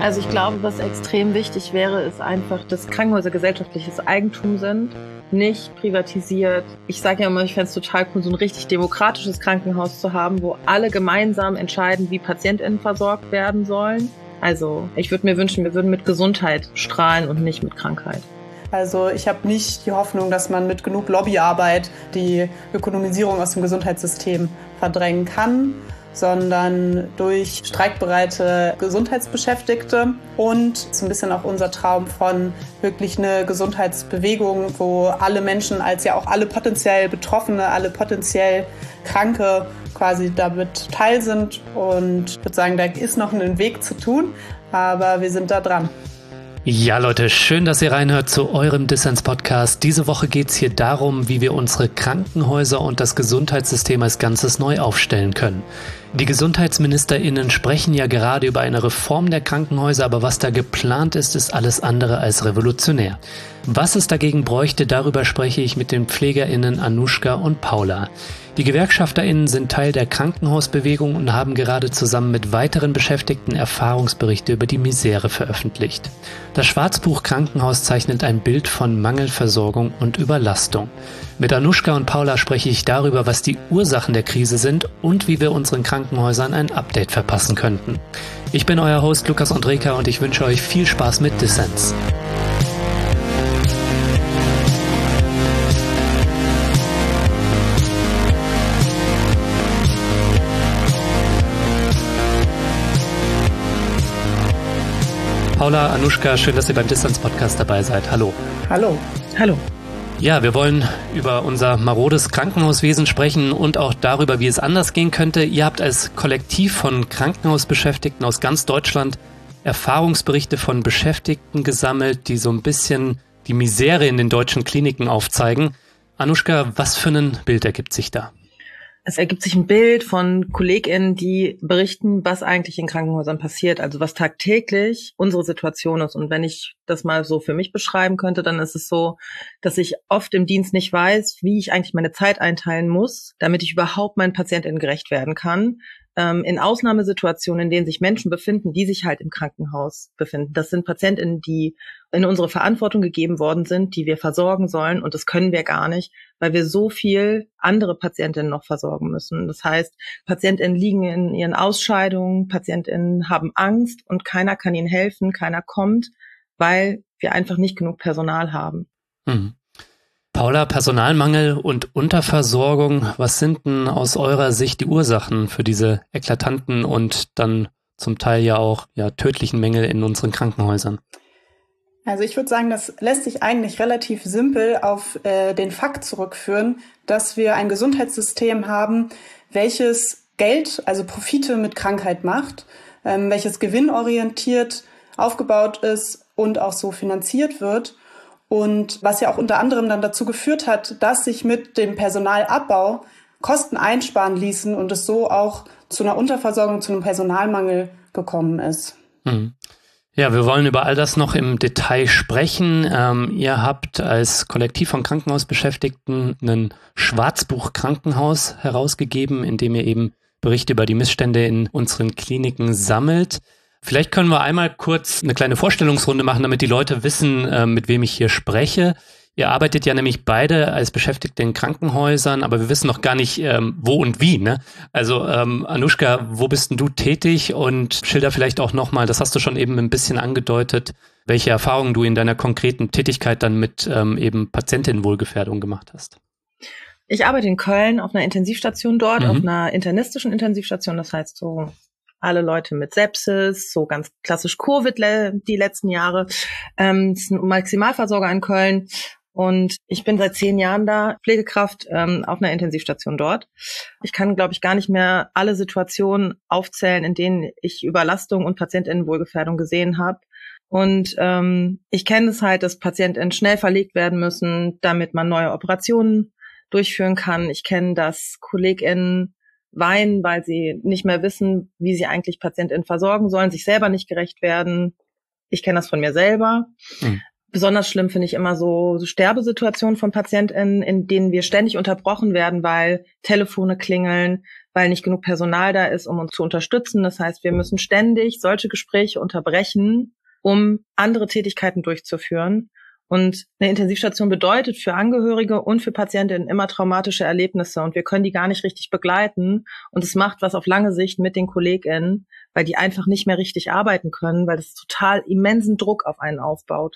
Also ich glaube, was extrem wichtig wäre, ist einfach, dass Krankenhäuser gesellschaftliches Eigentum sind, nicht privatisiert. Ich sage ja immer, ich fände es total cool, so ein richtig demokratisches Krankenhaus zu haben, wo alle gemeinsam entscheiden, wie PatientInnen versorgt werden sollen. Also ich würde mir wünschen, wir würden mit Gesundheit strahlen und nicht mit Krankheit. Also ich habe nicht die Hoffnung, dass man mit genug Lobbyarbeit die Ökonomisierung aus dem Gesundheitssystem verdrängen kann, sondern durch streikbereite Gesundheitsbeschäftigte und so ein bisschen auch unser Traum von wirklich eine Gesundheitsbewegung, wo alle Menschen als ja auch alle potenziell Betroffene, alle potenziell Kranke quasi damit teil sind. Und ich würde sagen, da ist noch ein Weg zu tun, aber wir sind da dran. Ja, Leute, schön, dass ihr reinhört zu eurem Dissens-Podcast. Diese Woche geht's hier darum, wie wir unsere Krankenhäuser und das Gesundheitssystem als Ganzes neu aufstellen können. Die GesundheitsministerInnen sprechen ja gerade über eine Reform der Krankenhäuser, aber was da geplant ist, ist alles andere als revolutionär. Was es dagegen bräuchte, darüber spreche ich mit den PflegerInnen Anushka und Paula. Die GewerkschafterInnen sind Teil der Krankenhausbewegung und haben gerade zusammen mit weiteren Beschäftigten Erfahrungsberichte über die Misere veröffentlicht. Das Schwarzbuch Krankenhaus zeichnet ein Bild von Mangelversorgung und Überlastung. Mit Anushka und Paula spreche ich darüber, was die Ursachen der Krise sind und wie wir unseren Krankenhäusern ein Update verpassen könnten. Ich bin euer Host Lukas Andreka und ich wünsche euch viel Spaß mit Dissens. Paula, Anushka, schön, dass ihr beim Dissens-Podcast dabei seid. Hallo. Hallo. Hallo. Ja, wir wollen über unser marodes Krankenhauswesen sprechen und auch darüber, wie es anders gehen könnte. Ihr habt als Kollektiv von Krankenhausbeschäftigten aus ganz Deutschland Erfahrungsberichte von Beschäftigten gesammelt, die so ein bisschen die Misere in den deutschen Kliniken aufzeigen. Anushka, was für ein Bild ergibt sich da? Es ergibt sich ein Bild von KollegInnen, die berichten, was eigentlich in Krankenhäusern passiert, also was tagtäglich unsere Situation ist. Und wenn ich das mal so für mich beschreiben könnte, dann ist es so, dass ich oft im Dienst nicht weiß, wie ich eigentlich meine Zeit einteilen muss, damit ich überhaupt meinen PatientInnen gerecht werden kann. In Ausnahmesituationen, in denen sich Menschen befinden, die sich halt im Krankenhaus befinden. Das sind PatientInnen, die in unsere Verantwortung gegeben worden sind, die wir versorgen sollen. Und das können wir gar nicht, weil wir so viel andere PatientInnen noch versorgen müssen. Das heißt, PatientInnen liegen in ihren Ausscheidungen, PatientInnen haben Angst und keiner kann ihnen helfen, keiner kommt, weil wir einfach nicht genug Personal haben. Mhm. Paula, Personalmangel und Unterversorgung, was sind denn aus eurer Sicht die Ursachen für diese eklatanten und dann zum Teil ja auch tödlichen Mängel in unseren Krankenhäusern? Also ich würde sagen, das lässt sich eigentlich relativ simpel auf den Fakt zurückführen, dass wir ein Gesundheitssystem haben, welches Geld, also Profite mit Krankheit macht, welches gewinnorientiert aufgebaut ist und auch so finanziert wird. Und was ja auch unter anderem dann dazu geführt hat, dass sich mit dem Personalabbau Kosten einsparen ließen und es so auch zu einer Unterversorgung, zu einem Personalmangel gekommen ist. Ja, wir wollen über all das noch im Detail sprechen. Ihr habt als Kollektiv von Krankenhausbeschäftigten ein Schwarzbuch Krankenhaus herausgegeben, in dem ihr eben Berichte über die Missstände in unseren Kliniken sammelt. Vielleicht können wir einmal kurz eine kleine Vorstellungsrunde machen, damit die Leute wissen, mit wem ich hier spreche. Ihr arbeitet ja nämlich beide als Beschäftigte in Krankenhäusern, aber wir wissen noch gar nicht, wo und wie, ne? Also Anushka, wo bist denn du tätig? Und schilder vielleicht auch nochmal, das hast du schon eben ein bisschen angedeutet, welche Erfahrungen du in deiner konkreten Tätigkeit dann mit eben Patientinnenwohlgefährdung gemacht hast. Ich arbeite in Köln auf einer Intensivstation dort, auf einer internistischen Intensivstation, das heißt so alle Leute mit Sepsis, so ganz klassisch Covid die letzten Jahre. Das ist ein Maximalversorger in Köln und ich bin seit 10 Jahren da, Pflegekraft auf einer Intensivstation dort. Ich kann, glaube ich, gar nicht mehr alle Situationen aufzählen, in denen ich Überlastung und PatientInnenwohlgefährdung gesehen habe. Und ich kenne es halt, dass PatientInnen schnell verlegt werden müssen, damit man neue Operationen durchführen kann. Ich kenne, dass KollegInnen weinen, weil sie nicht mehr wissen, wie sie eigentlich PatientInnen versorgen sollen, sich selber nicht gerecht werden. Ich kenne das von mir selber. Besonders schlimm finde ich immer so Sterbesituationen von PatientInnen, in denen wir ständig unterbrochen werden, weil Telefone klingeln, weil nicht genug Personal da ist, um uns zu unterstützen. Das heißt, wir müssen ständig solche Gespräche unterbrechen, um andere Tätigkeiten durchzuführen. Und eine Intensivstation bedeutet für Angehörige und für Patientinnen immer traumatische Erlebnisse. Und wir können die gar nicht richtig begleiten. Und es macht was auf lange Sicht mit den KollegInnen, weil die einfach nicht mehr richtig arbeiten können, weil das total immensen Druck auf einen aufbaut.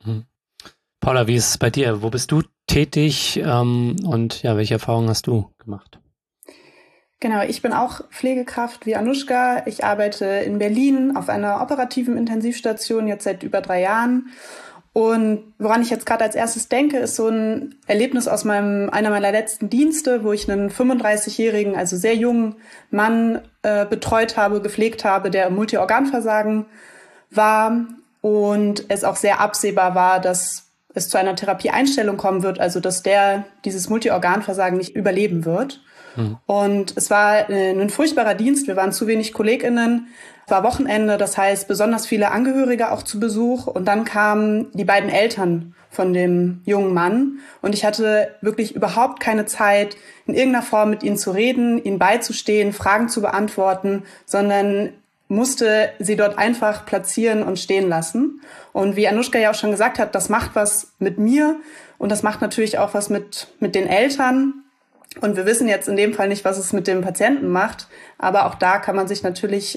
Paula, wie ist es bei dir? Wo bist du tätig und ja, welche Erfahrungen hast du gemacht? Genau, ich bin auch Pflegekraft wie Anushka. Ich arbeite in Berlin auf einer operativen Intensivstation jetzt seit über 3 Jahren. Und woran ich jetzt gerade als erstes denke, ist so ein Erlebnis aus einer meiner letzten Dienste, wo ich einen 35-jährigen, also sehr jungen Mann betreut habe, gepflegt habe, der im Multiorganversagen war und es auch sehr absehbar war, dass es zu einer Therapieeinstellung kommen wird, also dass der dieses Multiorganversagen nicht überleben wird. Und es war ein furchtbarer Dienst. Wir waren zu wenig KollegInnen. Es war Wochenende, das heißt besonders viele Angehörige auch zu Besuch. Und dann kamen die beiden Eltern von dem jungen Mann. Und ich hatte wirklich überhaupt keine Zeit, in irgendeiner Form mit ihnen zu reden, ihnen beizustehen, Fragen zu beantworten, sondern musste sie dort einfach platzieren und stehen lassen. Und wie Anushka ja auch schon gesagt hat, das macht was mit mir und das macht natürlich auch was mit den Eltern. Und wir wissen jetzt in dem Fall nicht, was es mit dem Patienten macht, aber auch da kann man sich natürlich,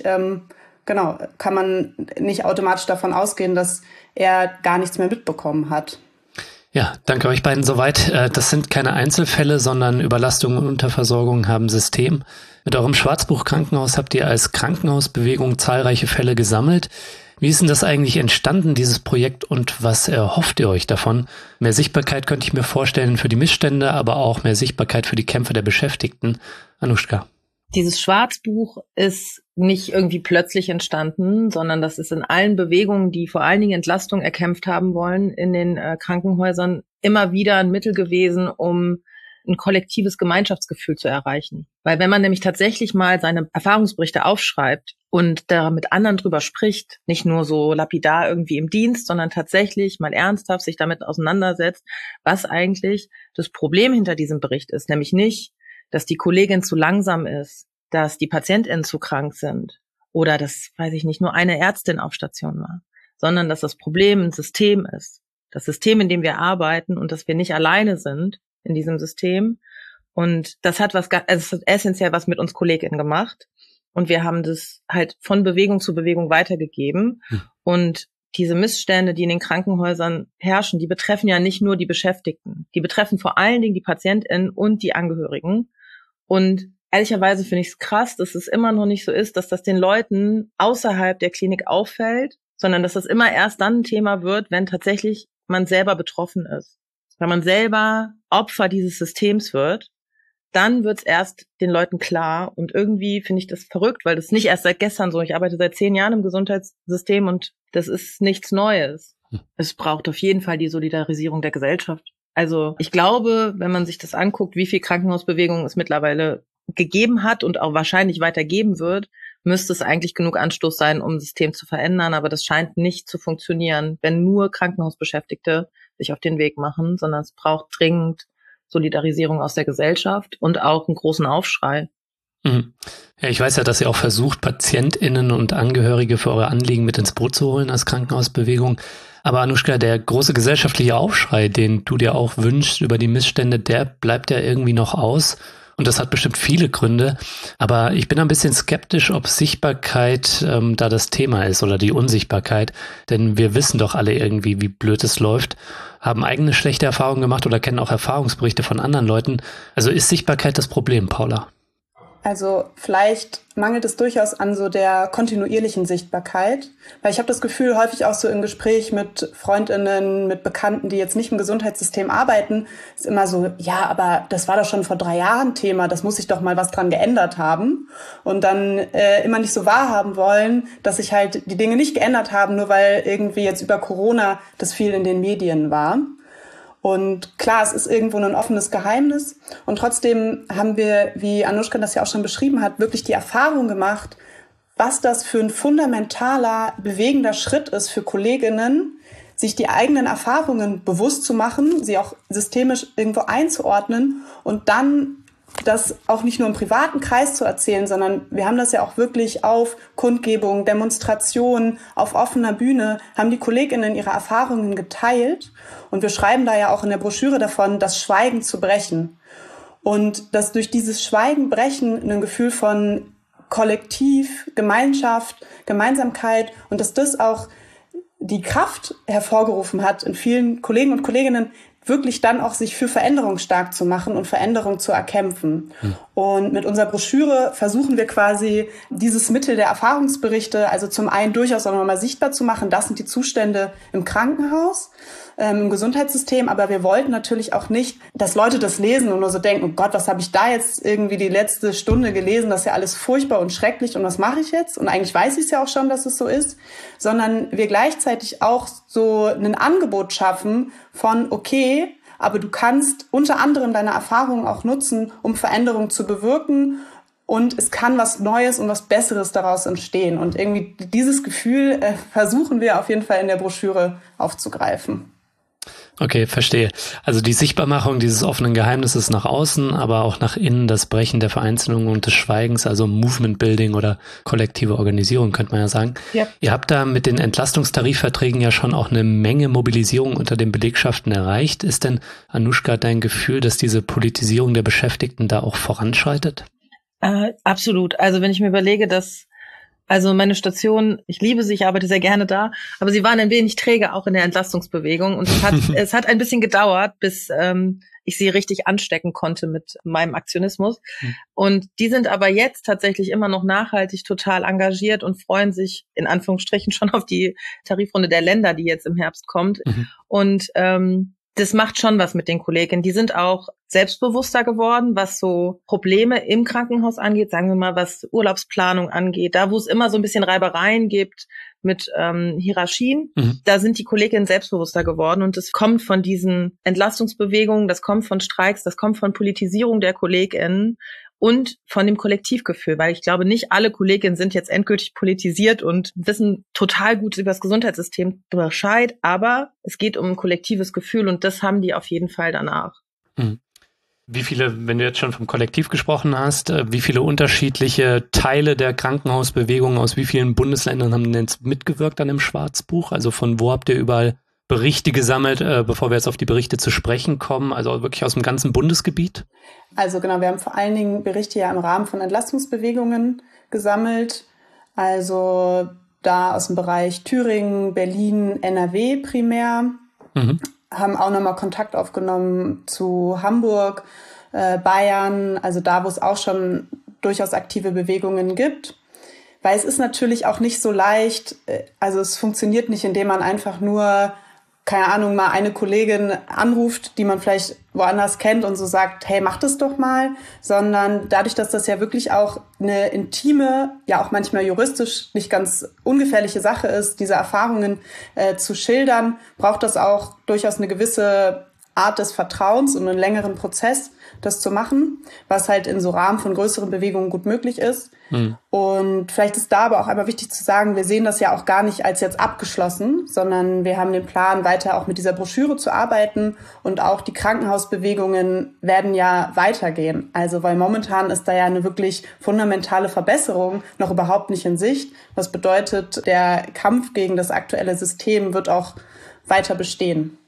kann man nicht automatisch davon ausgehen, dass er gar nichts mehr mitbekommen hat. Ja, danke euch beiden soweit. Das sind keine Einzelfälle, sondern Überlastung und Unterversorgung haben System. Mit eurem Schwarzbuch Krankenhaus habt ihr als Krankenhausbewegung zahlreiche Fälle gesammelt. Wie ist denn das eigentlich entstanden, dieses Projekt, und was erhofft ihr euch davon? Mehr Sichtbarkeit könnte ich mir vorstellen für die Missstände, aber auch mehr Sichtbarkeit für die Kämpfe der Beschäftigten. Anushka. Dieses Schwarzbuch ist nicht irgendwie plötzlich entstanden, sondern das ist in allen Bewegungen, die vor allen Dingen Entlastung erkämpft haben wollen, in den Krankenhäusern immer wieder ein Mittel gewesen, um ein kollektives Gemeinschaftsgefühl zu erreichen. Weil wenn man nämlich tatsächlich mal seine Erfahrungsberichte aufschreibt und da mit anderen drüber spricht, nicht nur so lapidar irgendwie im Dienst, sondern tatsächlich mal ernsthaft sich damit auseinandersetzt, was eigentlich das Problem hinter diesem Bericht ist. Nämlich nicht, dass die Kollegin zu langsam ist, dass die PatientInnen zu krank sind oder dass, weiß ich nicht, nur eine Ärztin auf Station war, sondern dass das Problem ein System ist. Das System, in dem wir arbeiten und dass wir nicht alleine sind in diesem System. Und das hat essentiell was mit uns KollegInnen gemacht. Und wir haben das halt von Bewegung zu Bewegung weitergegeben. Und diese Missstände, die in den Krankenhäusern herrschen, die betreffen ja nicht nur die Beschäftigten. Die betreffen vor allen Dingen die PatientInnen und die Angehörigen. Und ehrlicherweise finde ich es krass, dass es immer noch nicht so ist, dass das den Leuten außerhalb der Klinik auffällt, sondern dass das immer erst dann ein Thema wird, wenn tatsächlich man selber betroffen ist. Wenn man selber Opfer dieses Systems wird, dann wird es erst den Leuten klar. Und irgendwie finde ich das verrückt, weil das nicht erst seit gestern so. Ich arbeite seit 10 Jahren im Gesundheitssystem und das ist nichts Neues. Es braucht auf jeden Fall die Solidarisierung der Gesellschaft. Also ich glaube, wenn man sich das anguckt, wie viel Krankenhausbewegung es mittlerweile gegeben hat und auch wahrscheinlich weiter geben wird, müsste es eigentlich genug Anstoß sein, um das System zu verändern. Aber das scheint nicht zu funktionieren, wenn nur Krankenhausbeschäftigte sich auf den Weg machen, sondern es braucht dringend Solidarisierung aus der Gesellschaft und auch einen großen Aufschrei. Ja, ich weiß ja, dass ihr auch versucht, PatientInnen und Angehörige für eure Anliegen mit ins Boot zu holen als Krankenhausbewegung. Aber Anushka, der große gesellschaftliche Aufschrei, den du dir auch wünschst über die Missstände, der bleibt ja irgendwie noch aus. Und das hat bestimmt viele Gründe. Aber ich bin ein bisschen skeptisch, ob Sichtbarkeit da das Thema ist oder die Unsichtbarkeit. Denn wir wissen doch alle irgendwie, wie blöd es läuft, haben eigene schlechte Erfahrungen gemacht oder kennen auch Erfahrungsberichte von anderen Leuten. Also ist Sichtbarkeit das Problem, Paula? Also vielleicht mangelt es durchaus an so der kontinuierlichen Sichtbarkeit, weil ich habe das Gefühl, häufig auch so im Gespräch mit FreundInnen, mit Bekannten, die jetzt nicht im Gesundheitssystem arbeiten, ist immer so, ja, aber das war doch schon vor 3 Jahren Thema, das muss sich doch mal was dran geändert haben. Und dann immer nicht so wahrhaben wollen, dass sich halt die Dinge nicht geändert haben, nur weil irgendwie jetzt über Corona das viel in den Medien war. Und klar, es ist irgendwo ein offenes Geheimnis. Und trotzdem haben wir, wie Anushka das ja auch schon beschrieben hat, wirklich die Erfahrung gemacht, was das für ein fundamentaler, bewegender Schritt ist für Kolleginnen, sich die eigenen Erfahrungen bewusst zu machen, sie auch systemisch irgendwo einzuordnen und dann das auch nicht nur im privaten Kreis zu erzählen, sondern wir haben das ja auch wirklich auf Kundgebungen, Demonstrationen, auf offener Bühne, haben die KollegInnen ihre Erfahrungen geteilt. Und wir schreiben da ja auch in der Broschüre davon, das Schweigen zu brechen. Und dass durch dieses Schweigen brechen ein Gefühl von Kollektiv, Gemeinschaft, Gemeinsamkeit und dass das auch die Kraft hervorgerufen hat in vielen Kollegen und Kolleginnen, wirklich dann auch sich für Veränderung stark zu machen und Veränderung zu erkämpfen. Und mit unserer Broschüre versuchen wir quasi dieses Mittel der Erfahrungsberichte, also zum einen durchaus auch nochmal sichtbar zu machen, das sind die Zustände im Krankenhaus, im Gesundheitssystem, aber wir wollten natürlich auch nicht, dass Leute das lesen und nur so denken, oh Gott, was habe ich da jetzt irgendwie die letzte Stunde gelesen, das ist ja alles furchtbar und schrecklich und was mache ich jetzt? Und eigentlich weiß ich es ja auch schon, dass es so ist, sondern wir gleichzeitig auch so ein Angebot schaffen von, okay, aber du kannst unter anderem deine Erfahrungen auch nutzen, um Veränderungen zu bewirken und es kann was Neues und was Besseres daraus entstehen. Und irgendwie dieses Gefühl versuchen wir auf jeden Fall in der Broschüre aufzugreifen. Okay, verstehe. Also die Sichtbarmachung dieses offenen Geheimnisses nach außen, aber auch nach innen das Brechen der Vereinzelung und des Schweigens, also Movement Building oder kollektive Organisierung, könnte man ja sagen. Ja. Ihr habt da mit den Entlastungstarifverträgen ja schon auch eine Menge Mobilisierung unter den Belegschaften erreicht. Ist denn, Anushka, dein Gefühl, dass diese Politisierung der Beschäftigten da auch voranschreitet? Absolut. Also wenn ich mir überlege, also meine Station, ich liebe sie, ich arbeite sehr gerne da, aber sie waren ein wenig träge auch in der Entlastungsbewegung und es hat ein bisschen gedauert, bis ich sie richtig anstecken konnte mit meinem Aktionismus. Und die sind aber jetzt tatsächlich immer noch nachhaltig total engagiert und freuen sich in Anführungsstrichen schon auf die Tarifrunde der Länder, die jetzt im Herbst kommt. Und das macht schon was mit den Kolleginnen. Die sind auch selbstbewusster geworden, was so Probleme im Krankenhaus angeht, sagen wir mal, was Urlaubsplanung angeht. Da, wo es immer so ein bisschen Reibereien gibt mit Hierarchien, da sind die Kolleginnen selbstbewusster geworden. Und das kommt von diesen Entlastungsbewegungen, das kommt von Streiks, das kommt von Politisierung der Kolleginnen und von dem Kollektivgefühl, weil ich glaube, nicht alle Kolleginnen sind jetzt endgültig politisiert und wissen total gut über das Gesundheitssystem Bescheid, aber es geht um ein kollektives Gefühl und das haben die auf jeden Fall danach. Wie viele, wenn du jetzt schon vom Kollektiv gesprochen hast, wie viele unterschiedliche Teile der Krankenhausbewegung aus wie vielen Bundesländern haben denn jetzt mitgewirkt an dem Schwarzbuch? Also von wo habt ihr überall Berichte gesammelt, bevor wir jetzt auf die Berichte zu sprechen kommen, also wirklich aus dem ganzen Bundesgebiet? Also genau, wir haben vor allen Dingen Berichte ja im Rahmen von Entlastungsbewegungen gesammelt, also da aus dem Bereich Thüringen, Berlin, NRW primär, haben auch nochmal Kontakt aufgenommen zu Hamburg, Bayern, also da, wo es auch schon durchaus aktive Bewegungen gibt. Weil es ist natürlich auch nicht so leicht, also es funktioniert nicht, indem man einfach nur, keine Ahnung, mal eine Kollegin anruft, die man vielleicht woanders kennt und so sagt, hey, mach das doch mal, sondern dadurch, dass das ja wirklich auch eine intime, ja auch manchmal juristisch nicht ganz ungefährliche Sache ist, diese Erfahrungen zu schildern, braucht das auch durchaus eine gewisse Art des Vertrauens und einen längeren Prozess, das zu machen, was halt in so Rahmen von größeren Bewegungen gut möglich ist. Und vielleicht ist da aber auch einmal wichtig zu sagen, wir sehen das ja auch gar nicht als jetzt abgeschlossen, sondern wir haben den Plan, weiter auch mit dieser Broschüre zu arbeiten und auch die Krankenhausbewegungen werden ja weitergehen. Also weil momentan ist da ja eine wirklich fundamentale Verbesserung noch überhaupt nicht in Sicht. Was bedeutet, der Kampf gegen das aktuelle System wird auch weiter bestehen.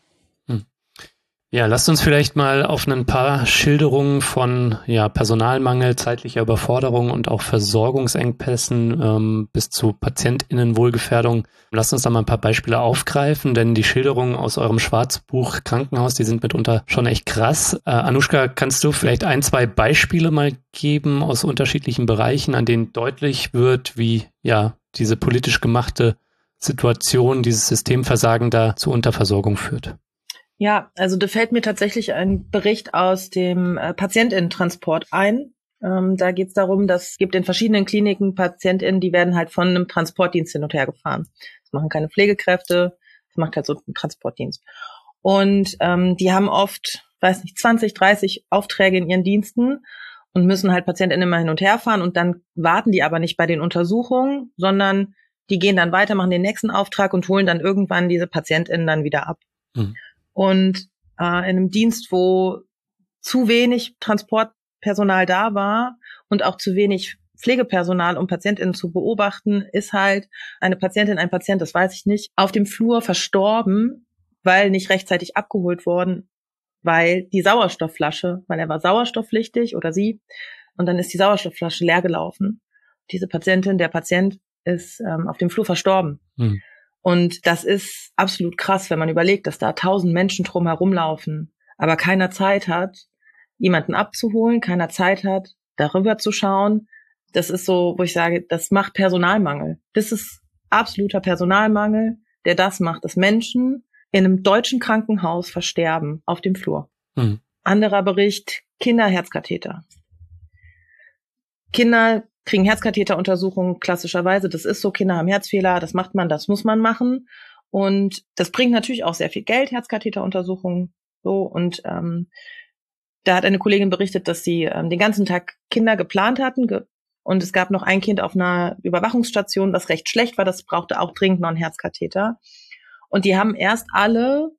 Ja, lasst uns vielleicht mal auf ein paar Schilderungen von Personalmangel, zeitlicher Überforderung und auch Versorgungsengpässen bis zu PatientInnenwohlgefährdung. Lasst uns da mal ein paar Beispiele aufgreifen, denn die Schilderungen aus eurem Schwarzbuch Krankenhaus, die sind mitunter schon echt krass. Anushka, kannst du vielleicht 1, 2 Beispiele mal geben aus unterschiedlichen Bereichen, an denen deutlich wird, wie diese politisch gemachte Situation, dieses Systemversagen da zu Unterversorgung führt? Ja, also da fällt mir tatsächlich ein Bericht aus dem PatientInnen-Transport ein. Da geht es darum, dass es gibt in verschiedenen Kliniken PatientInnen, die werden halt von einem Transportdienst hin und her gefahren. Das machen keine Pflegekräfte, das macht halt so ein Transportdienst. Und die haben oft, 20, 30 Aufträge in ihren Diensten und müssen halt PatientInnen immer hin und her fahren und dann warten die aber nicht bei den Untersuchungen, sondern die gehen dann weiter, machen den nächsten Auftrag und holen dann irgendwann diese PatientInnen dann wieder ab. Und in einem Dienst, wo zu wenig Transport Personal da war und auch zu wenig Pflegepersonal, um PatientInnen zu beobachten, ist halt eine Patientin, ein Patient, das weiß ich nicht, auf dem Flur verstorben, weil nicht rechtzeitig abgeholt worden, weil die Sauerstoffflasche, weil er war sauerstoffpflichtig oder sie, und dann ist die Sauerstoffflasche leer gelaufen. Diese Patientin, der Patient ist auf dem Flur verstorben. Mhm. Und das ist absolut krass, wenn man überlegt, dass da 1000 Menschen drum herumlaufen, aber keiner Zeit hat, jemanden abzuholen, keiner Zeit hat, darüber zu schauen. Das ist so, wo ich sage, das macht Personalmangel. Das ist absoluter Personalmangel, der das macht, dass Menschen in einem deutschen Krankenhaus versterben auf dem Flur. Mhm. Anderer Bericht, Kinderherzkatheter. Kinder kriegen Herzkatheteruntersuchungen klassischerweise. Das ist so, Kinder haben Herzfehler, das macht man, das muss man machen. Und das bringt natürlich auch sehr viel Geld, Herzkatheteruntersuchungen. So, und da hat eine Kollegin berichtet, dass sie den ganzen Tag Kinder geplant hatten. Und es gab noch ein Kind auf einer Überwachungsstation, was recht schlecht war. Das brauchte auch dringend noch einen Herzkatheter. Und die haben erst alle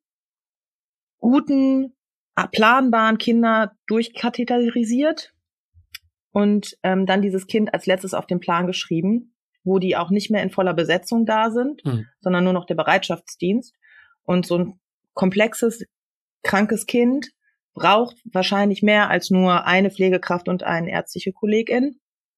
guten, planbaren Kinder durchkatheterisiert und dann dieses Kind als letztes auf den Plan geschrieben, wo die auch nicht mehr in voller Besetzung da sind, sondern nur noch der Bereitschaftsdienst. Und so ein komplexes, krankes Kind braucht wahrscheinlich mehr als nur eine Pflegekraft und eine ärztliche Kollegin.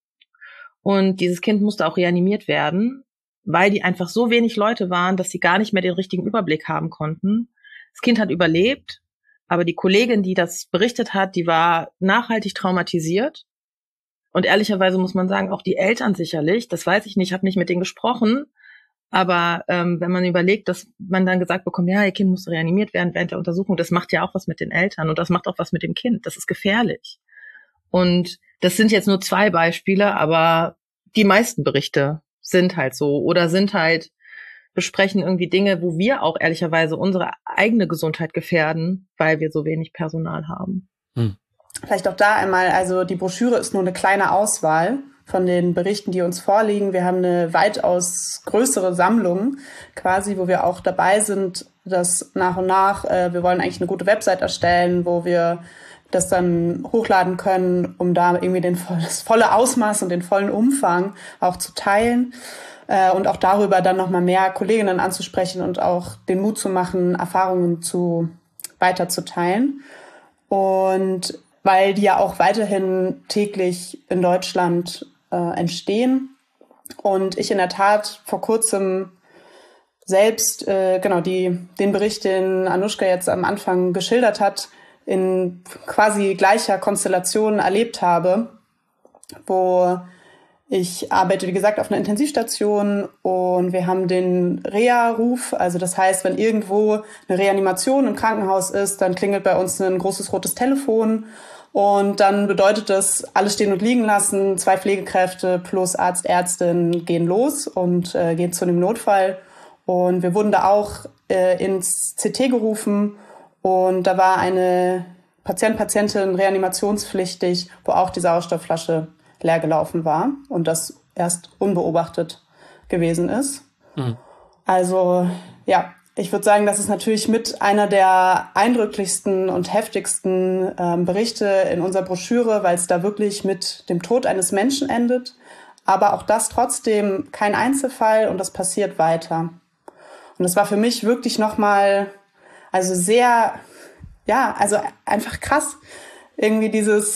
Und dieses Kind musste auch reanimiert werden, weil die einfach so wenig Leute waren, dass sie gar nicht mehr den richtigen Überblick haben konnten. Das Kind hat überlebt, aber die Kollegin, die das berichtet hat, die war nachhaltig traumatisiert. Und ehrlicherweise muss man sagen, auch die Eltern sicherlich, das weiß ich nicht, ich habe nicht mit denen gesprochen, aber wenn man überlegt, dass man dann gesagt bekommt, ja, ihr Kind muss reanimiert werden während der Untersuchung, das macht ja auch was mit den Eltern und das macht auch was mit dem Kind, das ist gefährlich. Und das sind jetzt nur 2 Beispiele, aber die meisten Berichte sind halt so oder sind halt, besprechen irgendwie Dinge, wo wir auch ehrlicherweise unsere eigene Gesundheit gefährden, weil wir so wenig Personal haben. Vielleicht auch da einmal, also die Broschüre ist nur eine kleine Auswahl von den Berichten, die uns vorliegen. Wir haben eine weitaus größere Sammlung quasi, wo wir auch dabei sind, das nach und nach, wir wollen eigentlich eine gute Website erstellen, wo wir das dann hochladen können, um da irgendwie das volle Ausmaß und den vollen Umfang auch zu teilen. Und auch darüber dann nochmal mehr Kolleginnen anzusprechen und auch den Mut zu machen, Erfahrungen weiterzuteilen. Und weil die ja auch weiterhin täglich in Deutschland entstehen. Und ich in der Tat vor kurzem selbst den Bericht, den Anushka jetzt am Anfang geschildert hat, in quasi gleicher Konstellation erlebt habe, wo ich arbeite, wie gesagt, auf einer Intensivstation und wir haben den Reha-Ruf. Also das heißt, wenn irgendwo eine Reanimation im Krankenhaus ist, dann klingelt bei uns ein großes rotes Telefon und dann bedeutet das, alles stehen und liegen lassen, 2 Pflegekräfte plus Arzt, Ärztin gehen los und gehen zu dem Notfall. Und wir wurden da auch ins CT gerufen und da war eine Patientin reanimationspflichtig, wo auch die Sauerstoffflasche leer gelaufen war und das erst unbeobachtet gewesen ist. Also ja, ich würde sagen, das ist natürlich mit einer der eindrücklichsten und heftigsten Berichte in unserer Broschüre, weil es da wirklich mit dem Tod eines Menschen endet. Aber auch das trotzdem kein Einzelfall und das passiert weiter. Und das war für mich wirklich nochmal, also sehr, ja, also einfach krass, irgendwie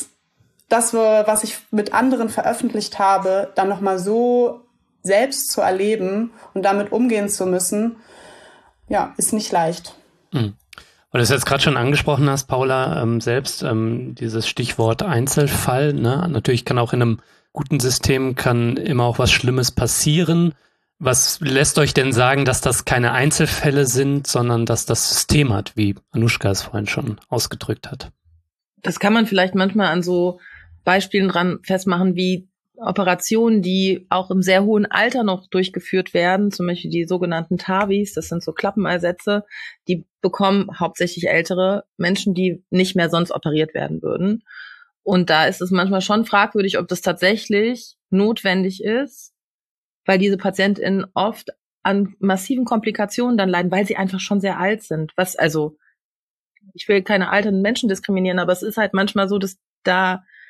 das, was ich mit anderen veröffentlicht habe, dann nochmal so selbst zu erleben und damit umgehen zu müssen, ja, ist nicht leicht. Weil du es jetzt gerade schon angesprochen hast, Paula, selbst dieses Stichwort Einzelfall, ne? Natürlich kann auch in einem guten System kann immer auch was Schlimmes passieren. Was lässt euch denn sagen, dass das keine Einzelfälle sind, sondern dass das System hat, wie Anushka es vorhin schon ausgedrückt hat? Das kann man vielleicht manchmal an so Beispielen dran festmachen, wie Operationen, die auch im sehr hohen Alter noch durchgeführt werden, zum Beispiel die sogenannten TAVIs, das sind so Klappenersätze, die bekommen hauptsächlich ältere Menschen, die nicht mehr sonst operiert werden würden. Und da ist es manchmal schon fragwürdig, ob das tatsächlich notwendig ist, weil diese PatientInnen oft an massiven Komplikationen dann leiden, weil sie einfach schon sehr alt sind. Ich will keine alternden Menschen diskriminieren, aber es ist halt manchmal so, dass da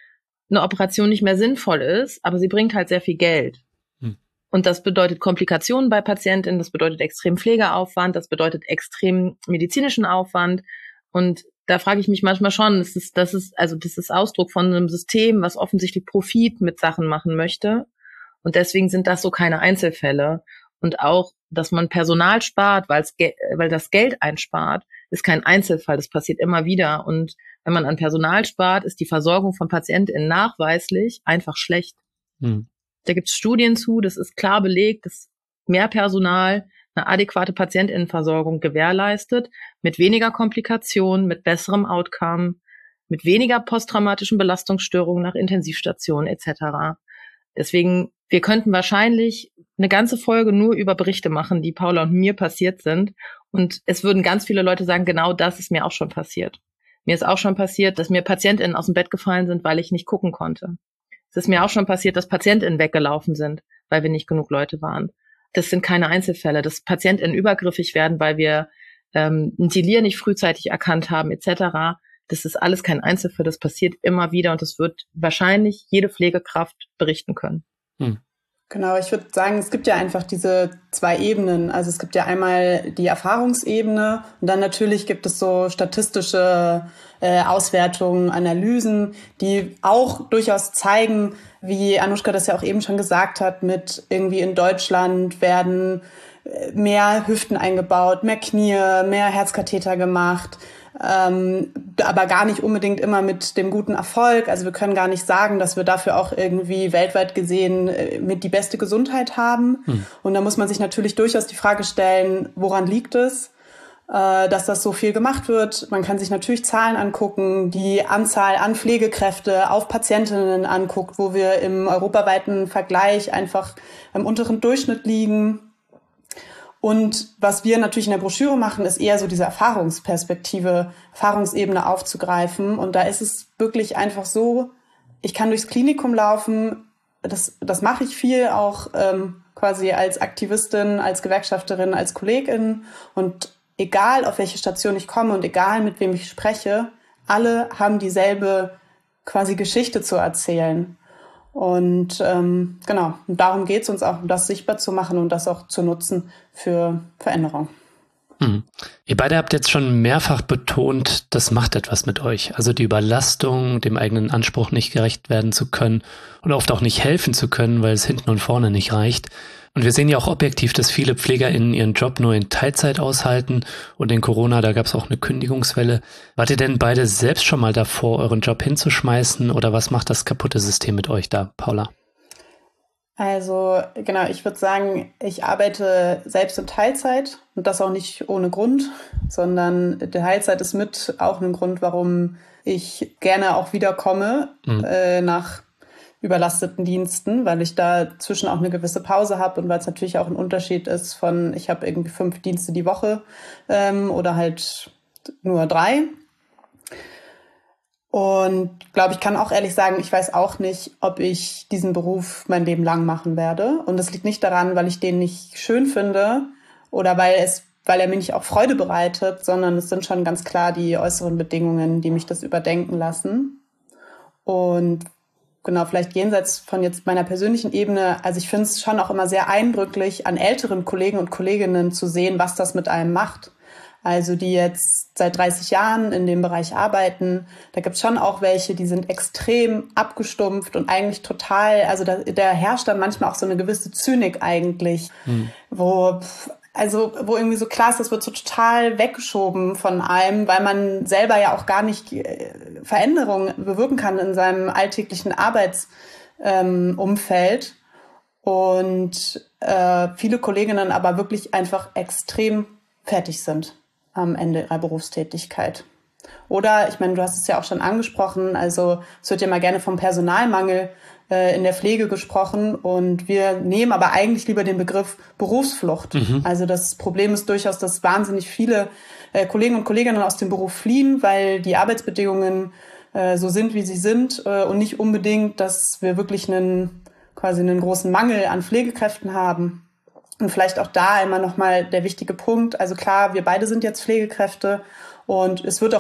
eine Operation nicht mehr sinnvoll ist, aber sie bringt halt sehr viel Geld. Und das bedeutet Komplikationen bei Patientinnen, das bedeutet extrem Pflegeaufwand, das bedeutet extrem medizinischen Aufwand. Und da frage ich mich manchmal schon, das ist Ausdruck von einem System, was offensichtlich Profit mit Sachen machen möchte. Und deswegen sind das so keine Einzelfälle. Und auch, dass man Personal spart, weil das Geld einspart, ist kein Einzelfall. Das passiert immer wieder. Und wenn man an Personal spart, ist die Versorgung von PatientInnen nachweislich einfach schlecht. Da gibt es Studien zu, das ist klar belegt, dass mehr Personal eine adäquate PatientInnenversorgung gewährleistet, mit weniger Komplikationen, mit besserem Outcome, mit weniger posttraumatischen Belastungsstörungen nach Intensivstationen etc. Deswegen, wir könnten wahrscheinlich eine ganze Folge nur über Berichte machen, die Paula und mir passiert sind. Und es würden ganz viele Leute sagen, genau das ist mir auch schon passiert. Mir ist auch schon passiert, dass mir PatientInnen aus dem Bett gefallen sind, weil ich nicht gucken konnte. Es ist mir auch schon passiert, dass PatientInnen weggelaufen sind, weil wir nicht genug Leute waren. Das sind keine Einzelfälle, dass PatientInnen übergriffig werden, weil wir ein Delir nicht frühzeitig erkannt haben etc. Das ist alles kein Einzelfall, das passiert immer wieder und das wird wahrscheinlich jede Pflegekraft berichten können. Genau, ich würde sagen, es gibt ja einfach diese zwei Ebenen. Also es gibt ja einmal die Erfahrungsebene und dann natürlich gibt es so statistische Auswertungen, Analysen, die auch durchaus zeigen, wie Anushka das ja auch eben schon gesagt hat, mit irgendwie in Deutschland werden mehr Hüften eingebaut, mehr Knie, mehr Herzkatheter gemacht, aber gar nicht unbedingt immer mit dem guten Erfolg. Also wir können gar nicht sagen, dass wir dafür auch irgendwie weltweit gesehen mit die beste Gesundheit haben. Und da muss man sich natürlich durchaus die Frage stellen, woran liegt es, dass das so viel gemacht wird. Man kann sich natürlich Zahlen angucken, die Anzahl an Pflegekräfte auf Patientinnen anguckt, wo wir im europaweiten Vergleich einfach im unteren Durchschnitt liegen. Und was wir natürlich in der Broschüre machen, ist eher so diese Erfahrungsperspektive, Erfahrungsebene aufzugreifen. Und da ist es wirklich einfach so, ich kann durchs Klinikum laufen, das mache ich viel auch quasi als Aktivistin, als Gewerkschafterin, als Kollegin. Und egal auf welche Station ich komme und egal mit wem ich spreche, alle haben dieselbe quasi Geschichte zu erzählen. Und genau, und darum geht es uns auch, um das sichtbar zu machen und das auch zu nutzen für Veränderung. Ihr beide habt jetzt schon mehrfach betont, das macht etwas mit euch. Also die Überlastung, dem eigenen Anspruch nicht gerecht werden zu können und oft auch nicht helfen zu können, weil es hinten und vorne nicht reicht. Und wir sehen ja auch objektiv, dass viele PflegerInnen ihren Job nur in Teilzeit aushalten und in Corona, da gab es auch eine Kündigungswelle. Wart ihr denn beide selbst schon mal davor, euren Job hinzuschmeißen oder was macht das kaputte System mit euch da, Paula? Also genau, ich würde sagen, ich arbeite selbst in Teilzeit und das auch nicht ohne Grund, sondern die Teilzeit ist mit auch ein Grund, warum ich gerne auch wiederkomme nach überlasteten Diensten, weil ich dazwischen auch eine gewisse Pause habe und weil es natürlich auch ein Unterschied ist von, ich habe irgendwie 5 Dienste die Woche oder halt nur 3. Und glaube, ich kann auch ehrlich sagen, ich weiß auch nicht, ob ich diesen Beruf mein Leben lang machen werde. Und das liegt nicht daran, weil ich den nicht schön finde oder weil er mir nicht auch Freude bereitet, sondern es sind schon ganz klar die äußeren Bedingungen, die mich das überdenken lassen. Und genau, vielleicht jenseits von jetzt meiner persönlichen Ebene, also ich finde es schon auch immer sehr eindrücklich, an älteren Kollegen und Kolleginnen zu sehen, was das mit einem macht. Also die jetzt seit 30 Jahren in dem Bereich arbeiten, da gibt es schon auch welche, die sind extrem abgestumpft und eigentlich total, also da herrscht dann manchmal auch so eine gewisse Zynik eigentlich, wo irgendwie so klar ist, das wird so total weggeschoben von einem, weil man selber ja auch gar nicht Veränderungen bewirken kann in seinem alltäglichen Arbeitsumfeld. Und viele Kolleginnen aber wirklich einfach extrem fertig sind am Ende ihrer Berufstätigkeit. Oder, ich meine, du hast es ja auch schon angesprochen, also es wird ja mal gerne vom Personalmangel in der Pflege gesprochen und wir nehmen aber eigentlich lieber den Begriff Berufsflucht. Also das Problem ist durchaus, dass wahnsinnig viele Kollegen und Kolleginnen aus dem Beruf fliehen, weil die Arbeitsbedingungen so sind, wie sie sind und nicht unbedingt, dass wir wirklich quasi einen großen Mangel an Pflegekräften haben. Und vielleicht auch da immer nochmal der wichtige Punkt. Also klar, wir beide sind jetzt Pflegekräfte und es wird auch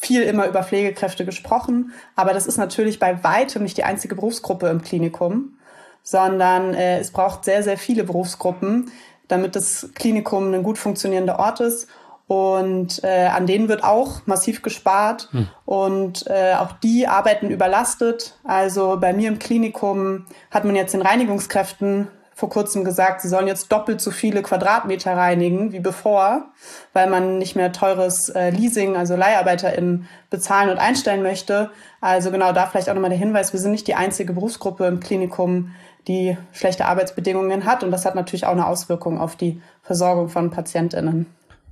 viel immer über Pflegekräfte gesprochen, aber das ist natürlich bei weitem nicht die einzige Berufsgruppe im Klinikum, sondern es braucht sehr, sehr viele Berufsgruppen, damit das Klinikum ein gut funktionierender Ort ist. Und an denen wird auch massiv gespart. Und auch die arbeiten überlastet. Also bei mir im Klinikum hat man jetzt den Reinigungskräften vor kurzem gesagt, sie sollen jetzt doppelt so viele Quadratmeter reinigen wie bevor, weil man nicht mehr teures Leasing, also LeiharbeiterInnen, bezahlen und einstellen möchte. Also genau da vielleicht auch nochmal der Hinweis, wir sind nicht die einzige Berufsgruppe im Klinikum, die schlechte Arbeitsbedingungen hat. Und das hat natürlich auch eine Auswirkung auf die Versorgung von PatientInnen.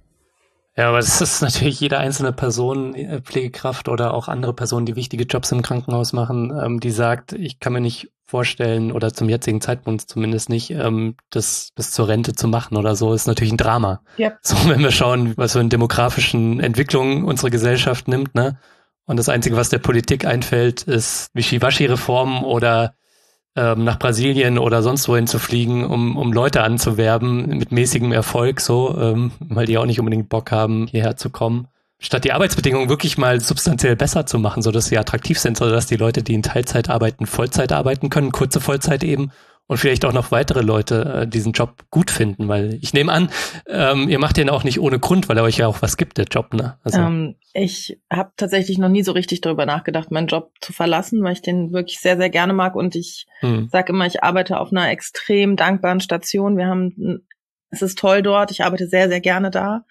Ja, aber das ist natürlich jede einzelne Person, Pflegekraft oder auch andere Personen, die wichtige Jobs im Krankenhaus machen, die sagt, ich kann mir nicht vorstellen oder zum jetzigen Zeitpunkt zumindest nicht, das bis zur Rente zu machen oder so, ist natürlich ein Drama. Yep. So, wenn wir schauen, was für eine demografischen Entwicklung unsere Gesellschaft nimmt, ne? Und das Einzige, was der Politik einfällt, ist Wischiwaschi-Reformen oder nach Brasilien oder sonst wohin zu fliegen, um Leute anzuwerben mit mäßigem Erfolg, so, weil die auch nicht unbedingt Bock haben, hierher zu kommen. Statt die Arbeitsbedingungen wirklich mal substanziell besser zu machen, sodass sie attraktiv sind, sodass die Leute, die in Teilzeit arbeiten, Vollzeit arbeiten können, kurze Vollzeit eben, und vielleicht auch noch weitere Leute diesen Job gut finden, weil ich nehme an, ihr macht den auch nicht ohne Grund, weil er euch ja auch was gibt, der Job, ne? Also. Ich habe tatsächlich noch nie so richtig darüber nachgedacht, meinen Job zu verlassen, weil ich den wirklich sehr, sehr gerne mag und ich sage immer, ich arbeite auf einer extrem dankbaren Station. Es ist toll dort, ich arbeite sehr, sehr gerne da.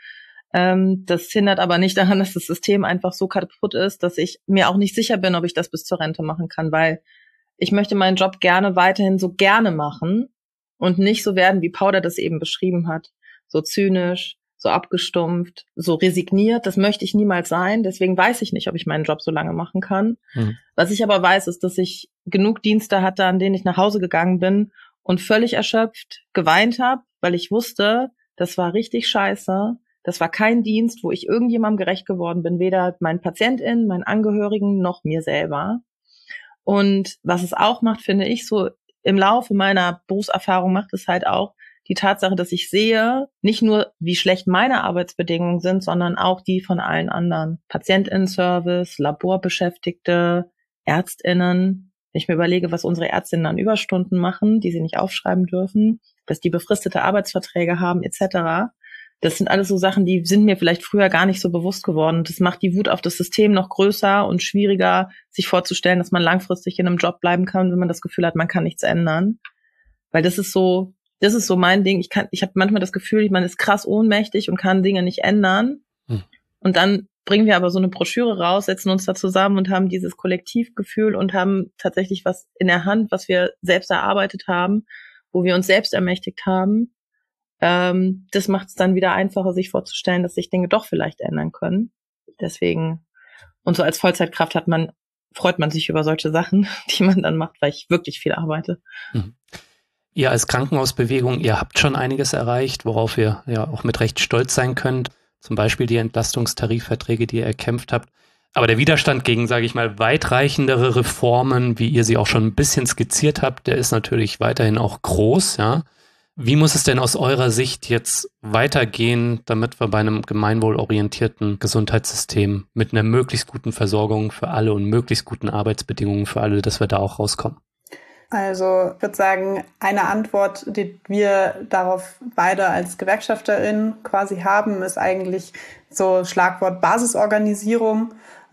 Das hindert aber nicht daran, dass das System einfach so kaputt ist, dass ich mir auch nicht sicher bin, ob ich das bis zur Rente machen kann, weil ich möchte meinen Job gerne weiterhin so gerne machen und nicht so werden, wie Powder das eben beschrieben hat. So zynisch, so abgestumpft, so resigniert. Das möchte ich niemals sein. Deswegen weiß ich nicht, ob ich meinen Job so lange machen kann. Was ich aber weiß, ist, dass ich genug Dienste hatte, an denen ich nach Hause gegangen bin und völlig erschöpft geweint habe, weil ich wusste, das war richtig scheiße. Das war kein Dienst, wo ich irgendjemandem gerecht geworden bin, weder meinen PatientInnen, meinen Angehörigen noch mir selber. Und was es auch macht, finde ich, so im Laufe meiner Berufserfahrung macht es halt auch die Tatsache, dass ich sehe, nicht nur, wie schlecht meine Arbeitsbedingungen sind, sondern auch die von allen anderen. PatientInnen-Service, Laborbeschäftigte, ÄrztInnen. Wenn ich mir überlege, was unsere Ärztinnen an Überstunden machen, die sie nicht aufschreiben dürfen, dass die befristete Arbeitsverträge haben, etc. Das sind alles so Sachen, die sind mir vielleicht früher gar nicht so bewusst geworden. Das macht die Wut auf das System noch größer und schwieriger, sich vorzustellen, dass man langfristig in einem Job bleiben kann, wenn man das Gefühl hat, man kann nichts ändern. Weil das ist so mein Ding. Ich habe manchmal das Gefühl, man ist krass ohnmächtig und kann Dinge nicht ändern. Und dann bringen wir aber so eine Broschüre raus, setzen uns da zusammen und haben dieses Kollektivgefühl und haben tatsächlich was in der Hand, was wir selbst erarbeitet haben, wo wir uns selbst ermächtigt haben. Das macht es dann wieder einfacher, sich vorzustellen, dass sich Dinge doch vielleicht ändern können. Deswegen, und so als Vollzeitkraft freut man sich über solche Sachen, die man dann macht, weil ich wirklich viel arbeite. Ihr als Krankenhausbewegung, ihr habt schon einiges erreicht, worauf ihr ja auch mit Recht stolz sein könnt. Zum Beispiel die Entlastungstarifverträge, die ihr erkämpft habt. Aber der Widerstand gegen, sage ich mal, weitreichendere Reformen, wie ihr sie auch schon ein bisschen skizziert habt, der ist natürlich weiterhin auch groß, ja. Wie muss es denn aus eurer Sicht jetzt weitergehen, damit wir bei einem gemeinwohlorientierten Gesundheitssystem mit einer möglichst guten Versorgung für alle und möglichst guten Arbeitsbedingungen für alle, dass wir da auch rauskommen? Also ich würde sagen, eine Antwort, die wir darauf beide als GewerkschafterInnen quasi haben, ist eigentlich so Schlagwort Basisorganisierung.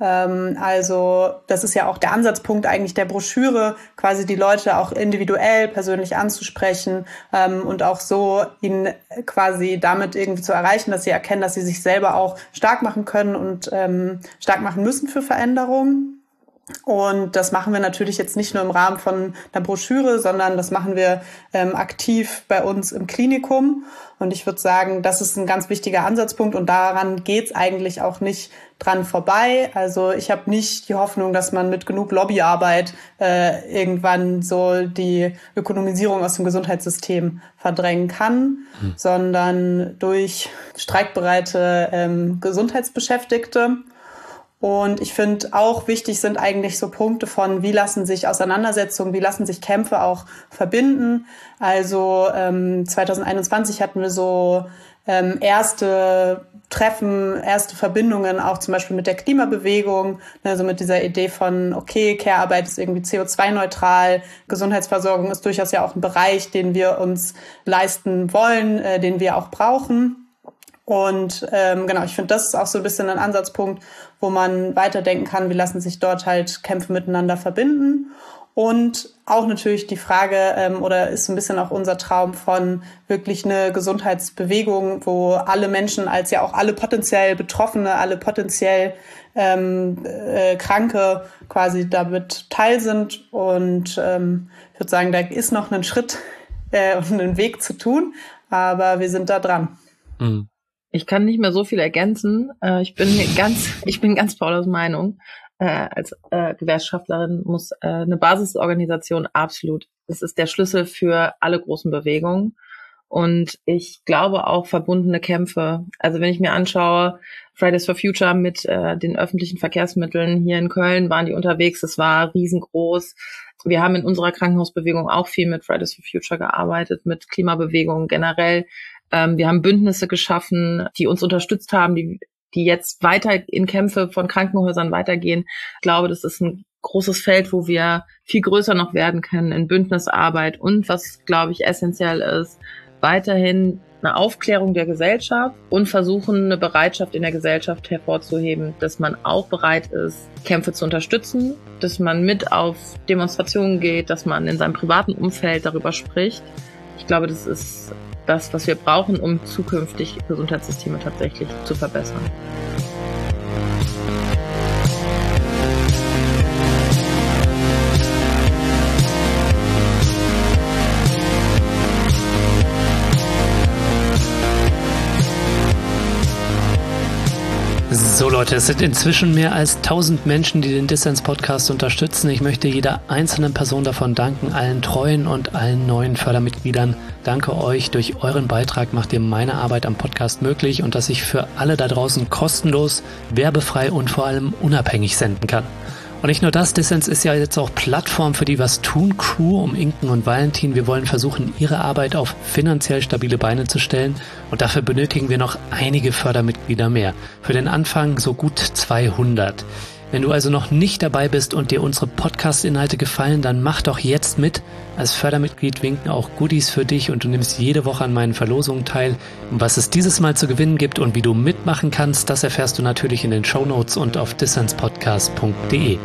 Also das ist ja auch der Ansatzpunkt eigentlich der Broschüre, quasi die Leute auch individuell, persönlich anzusprechen und auch so ihnen quasi damit irgendwie zu erreichen, dass sie erkennen, dass sie sich selber auch stark machen können und stark machen müssen für Veränderungen. Und das machen wir natürlich jetzt nicht nur im Rahmen von einer Broschüre, sondern das machen wir aktiv bei uns im Klinikum. Und ich würde sagen, das ist ein ganz wichtiger Ansatzpunkt und daran geht's eigentlich auch nicht dran vorbei. Also ich habe nicht die Hoffnung, dass man mit genug Lobbyarbeit irgendwann so die Ökonomisierung aus dem Gesundheitssystem verdrängen kann, sondern durch streikbereite Gesundheitsbeschäftigte. Und ich finde auch wichtig sind eigentlich so Punkte von, wie lassen sich Auseinandersetzungen, wie lassen sich Kämpfe auch verbinden. Also 2021 hatten wir so erste Treffen, erste Verbindungen auch zum Beispiel mit der Klimabewegung, also mit dieser Idee von, okay, Care-Arbeit ist irgendwie CO2-neutral, Gesundheitsversorgung ist durchaus ja auch ein Bereich, den wir uns leisten wollen, den wir auch brauchen. Und genau, ich finde, das ist auch so ein bisschen ein Ansatzpunkt, wo man weiterdenken kann, wie lassen sich dort halt Kämpfe miteinander verbinden. Und auch natürlich die Frage, oder ist so ein bisschen auch unser Traum von wirklich eine Gesundheitsbewegung, wo alle Menschen als ja auch alle potenziell Betroffene, alle potenziell Kranke quasi damit teil sind. Und ich würde sagen, da ist noch ein Schritt und ein Weg zu tun, aber wir sind da dran. Mhm. Ich kann nicht mehr so viel ergänzen. Ich bin ganz Paulas Meinung. Als Gewerkschaftlerin muss eine Basisorganisation absolut, das ist der Schlüssel für alle großen Bewegungen. Und ich glaube auch verbundene Kämpfe. Also wenn ich mir anschaue, Fridays for Future mit den öffentlichen Verkehrsmitteln hier in Köln waren die unterwegs, das war riesengroß. Wir haben in unserer Krankenhausbewegung auch viel mit Fridays for Future gearbeitet, mit Klimabewegungen generell. Wir haben Bündnisse geschaffen, die uns unterstützt haben, die jetzt weiter in Kämpfe von Krankenhäusern weitergehen. Ich glaube, das ist ein großes Feld, wo wir viel größer noch werden können in Bündnisarbeit. Und was, glaube ich, essentiell ist, weiterhin eine Aufklärung der Gesellschaft und versuchen, eine Bereitschaft in der Gesellschaft hervorzuheben, dass man auch bereit ist, Kämpfe zu unterstützen, dass man mit auf Demonstrationen geht, dass man in seinem privaten Umfeld darüber spricht. Ich glaube, das ist das, was wir brauchen, um zukünftig Gesundheitssysteme tatsächlich zu verbessern. So Leute, es sind inzwischen mehr als 1000 Menschen, die den Dissens-Podcast unterstützen. Ich möchte jeder einzelnen Person davon danken, allen treuen und allen neuen Fördermitgliedern. Danke euch, durch euren Beitrag macht ihr meine Arbeit am Podcast möglich und dass ich für alle da draußen kostenlos, werbefrei und vor allem unabhängig senden kann. Und nicht nur das, Dissens ist ja jetzt auch Plattform für die Was-Tun-Crew um Inken und Valentin. Wir wollen versuchen, ihre Arbeit auf finanziell stabile Beine zu stellen. Und dafür benötigen wir noch einige Fördermitglieder mehr. Für den Anfang so gut 200. Wenn du also noch nicht dabei bist und dir unsere Podcast-Inhalte gefallen, dann mach doch jetzt mit. Als Fördermitglied winken auch Goodies für dich und du nimmst jede Woche an meinen Verlosungen teil. Und was es dieses Mal zu gewinnen gibt und wie du mitmachen kannst, das erfährst du natürlich in den Shownotes und auf dissenspodcast.de.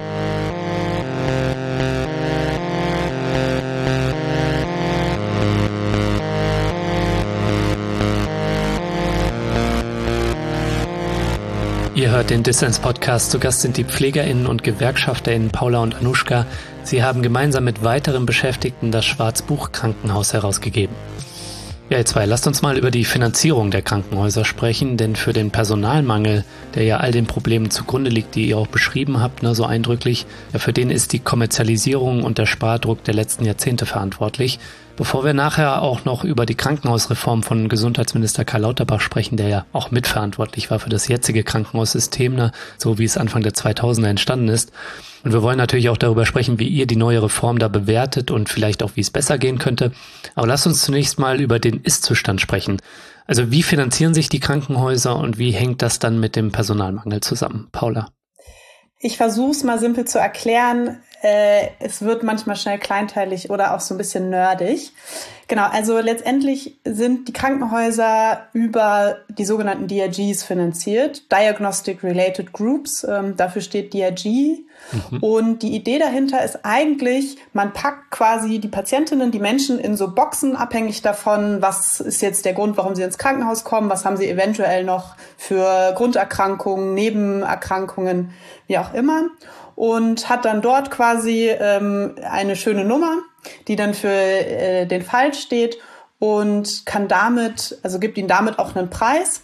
Ihr hört den Dissens-Podcast. Zu Gast sind die PflegerInnen und GewerkschafterInnen Paula und Anushka. Sie haben gemeinsam mit weiteren Beschäftigten das Schwarzbuch Krankenhaus herausgegeben. Ja, ihr zwei, lasst uns mal über die Finanzierung der Krankenhäuser sprechen, denn für den Personalmangel, der ja all den Problemen zugrunde liegt, die ihr auch beschrieben habt, so eindrücklich, ja, für den ist die Kommerzialisierung und der Spardruck der letzten Jahrzehnte verantwortlich. Bevor wir nachher auch noch über die Krankenhausreform von Gesundheitsminister Karl Lauterbach sprechen, der ja auch mitverantwortlich war für das jetzige Krankenhaussystem, so wie es Anfang der 2000er entstanden ist. Und wir wollen natürlich auch darüber sprechen, wie ihr die neue Reform da bewertet und vielleicht auch, wie es besser gehen könnte. Aber lasst uns zunächst mal über den Ist-Zustand sprechen. Also wie finanzieren sich die Krankenhäuser und wie hängt das dann mit dem Personalmangel zusammen? Paula? Ich versuche es mal simpel zu erklären. Es wird manchmal schnell kleinteilig oder auch so ein bisschen nerdig. Genau, also letztendlich sind die Krankenhäuser über die sogenannten DRGs finanziert, Diagnostic Related Groups, dafür steht DRG. Und die Idee dahinter ist eigentlich, man packt quasi die Patientinnen, die Menschen in so Boxen, abhängig davon, was ist jetzt der Grund, warum sie ins Krankenhaus kommen, was haben sie eventuell noch für Grunderkrankungen, Nebenerkrankungen, wie auch immer. Und hat dann dort quasi eine schöne Nummer, die dann für den Fall steht und kann damit, also gibt ihnen damit auch einen Preis.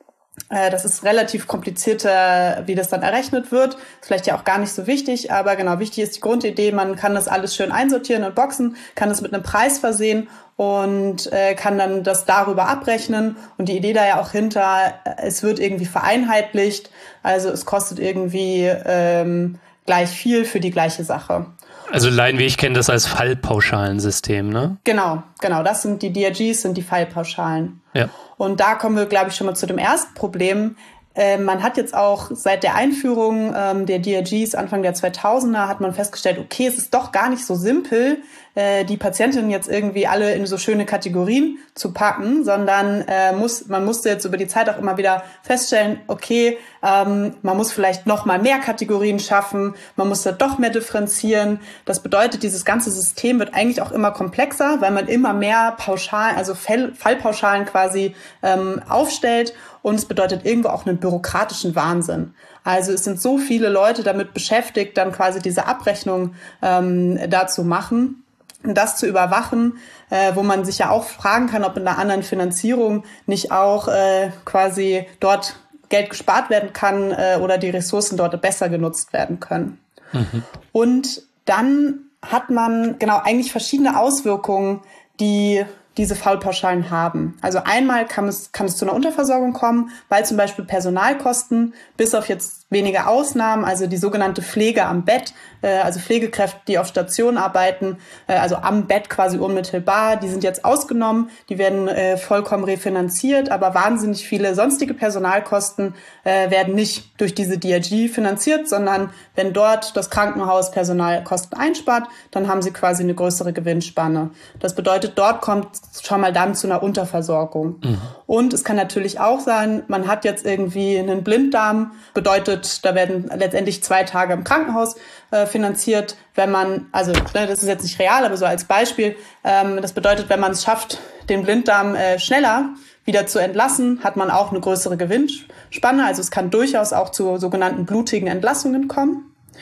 Das ist relativ komplizierter, wie das dann errechnet wird. Ist vielleicht ja auch gar nicht so wichtig, aber genau, wichtig ist die Grundidee, man kann das alles schön einsortieren in Boxen, kann es mit einem Preis versehen und kann dann das darüber abrechnen. Und die Idee da ja auch hinter, es wird irgendwie vereinheitlicht, also es kostet irgendwie gleich viel für die gleiche Sache. Also Laien, wie ich kenne das als Fallpauschalensystem, ne? Genau. Das sind die DRGs, sind die Fallpauschalen. Ja. Und da kommen wir, glaube ich, schon mal zu dem ersten Problem. Man hat jetzt auch seit der Einführung der DRGs Anfang der 2000er hat man festgestellt, okay, es ist doch gar nicht so simpel, die Patientinnen jetzt irgendwie alle in so schöne Kategorien zu packen, sondern man musste jetzt über die Zeit auch immer wieder feststellen, okay, man muss vielleicht noch mal mehr Kategorien schaffen, man muss da doch mehr differenzieren. Das bedeutet, dieses ganze System wird eigentlich auch immer komplexer, weil man immer mehr Pauschalen, also Fallpauschalen quasi aufstellt. Und es bedeutet irgendwo auch einen bürokratischen Wahnsinn. Also es sind so viele Leute damit beschäftigt, dann quasi diese Abrechnung da zu machen und das zu überwachen, wo man sich ja auch fragen kann, ob in einer anderen Finanzierung nicht auch quasi dort Geld gespart werden kann oder die Ressourcen dort besser genutzt werden können. Mhm. Und dann hat man eigentlich verschiedene Auswirkungen, die diese Fallpauschalen haben. Also einmal kann es zu einer Unterversorgung kommen, weil zum Beispiel Personalkosten, bis auf jetzt wenige Ausnahmen, also die sogenannte Pflege am Bett, also Pflegekräfte, die auf Station arbeiten, also am Bett quasi unmittelbar, die sind jetzt ausgenommen, die werden vollkommen refinanziert, aber wahnsinnig viele sonstige Personalkosten werden nicht durch diese DRG finanziert, sondern wenn dort das Krankenhaus Personalkosten einspart, dann haben sie quasi eine größere Gewinnspanne. Das bedeutet, dort kommt schon mal dann zu einer Unterversorgung. Mhm. Und es kann natürlich auch sein, man hat jetzt irgendwie einen Blinddarm, bedeutet, da werden letztendlich 2 Tage im Krankenhaus finanziert, wenn man, also das ist jetzt nicht real, aber so als Beispiel, das bedeutet, wenn man es schafft, den Blinddarm schneller wieder zu entlassen, hat man auch eine größere Gewinnspanne. Also es kann durchaus auch zu sogenannten blutigen Entlassungen kommen.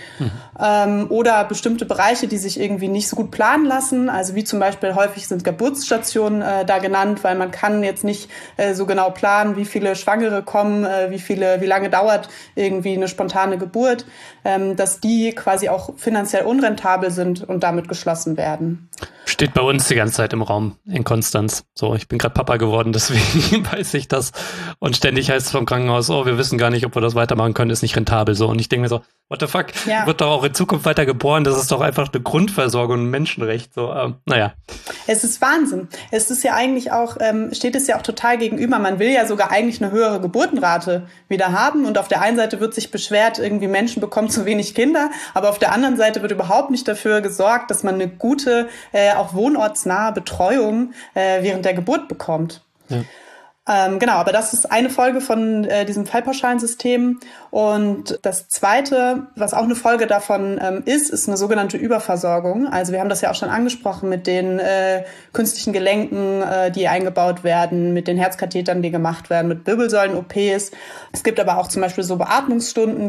Oder bestimmte Bereiche, die sich irgendwie nicht so gut planen lassen, also wie zum Beispiel häufig sind Geburtsstationen da genannt, weil man kann jetzt nicht so genau planen, wie viele Schwangere kommen, wie lange dauert irgendwie eine spontane Geburt, dass die quasi auch finanziell unrentabel sind und damit geschlossen werden. Steht bei uns die ganze Zeit im Raum in Konstanz. So, ich bin gerade Papa geworden, deswegen weiß ich das. Und ständig heißt es vom Krankenhaus, oh, wir wissen gar nicht, ob wir das weitermachen können, ist nicht rentabel. So, und ich denke mir so, what the fuck? Ja. Wird doch auch in Zukunft weiter geboren. Das ist doch einfach eine Grundversorgung, ein Menschenrecht. So, naja. Es ist Wahnsinn. Es ist ja eigentlich auch, steht es ja auch total gegenüber. Man will ja sogar eigentlich eine höhere Geburtenrate wieder haben. Und auf der einen Seite wird sich beschwert, irgendwie Menschen bekommen zu wenig Kinder. Aber auf der anderen Seite wird überhaupt nicht dafür gesorgt, dass man eine gute, auch wohnortsnahe Betreuung während der Geburt bekommt. Ja. Aber das ist eine Folge von diesem Fallpauschalensystem. Und das Zweite, was auch eine Folge davon ist eine sogenannte Überversorgung. Also wir haben das ja auch schon angesprochen mit den künstlichen Gelenken, die eingebaut werden, mit den Herzkathetern, die gemacht werden, mit Wirbelsäulen-OPs. Es gibt aber auch zum Beispiel so Beatmungsstunden,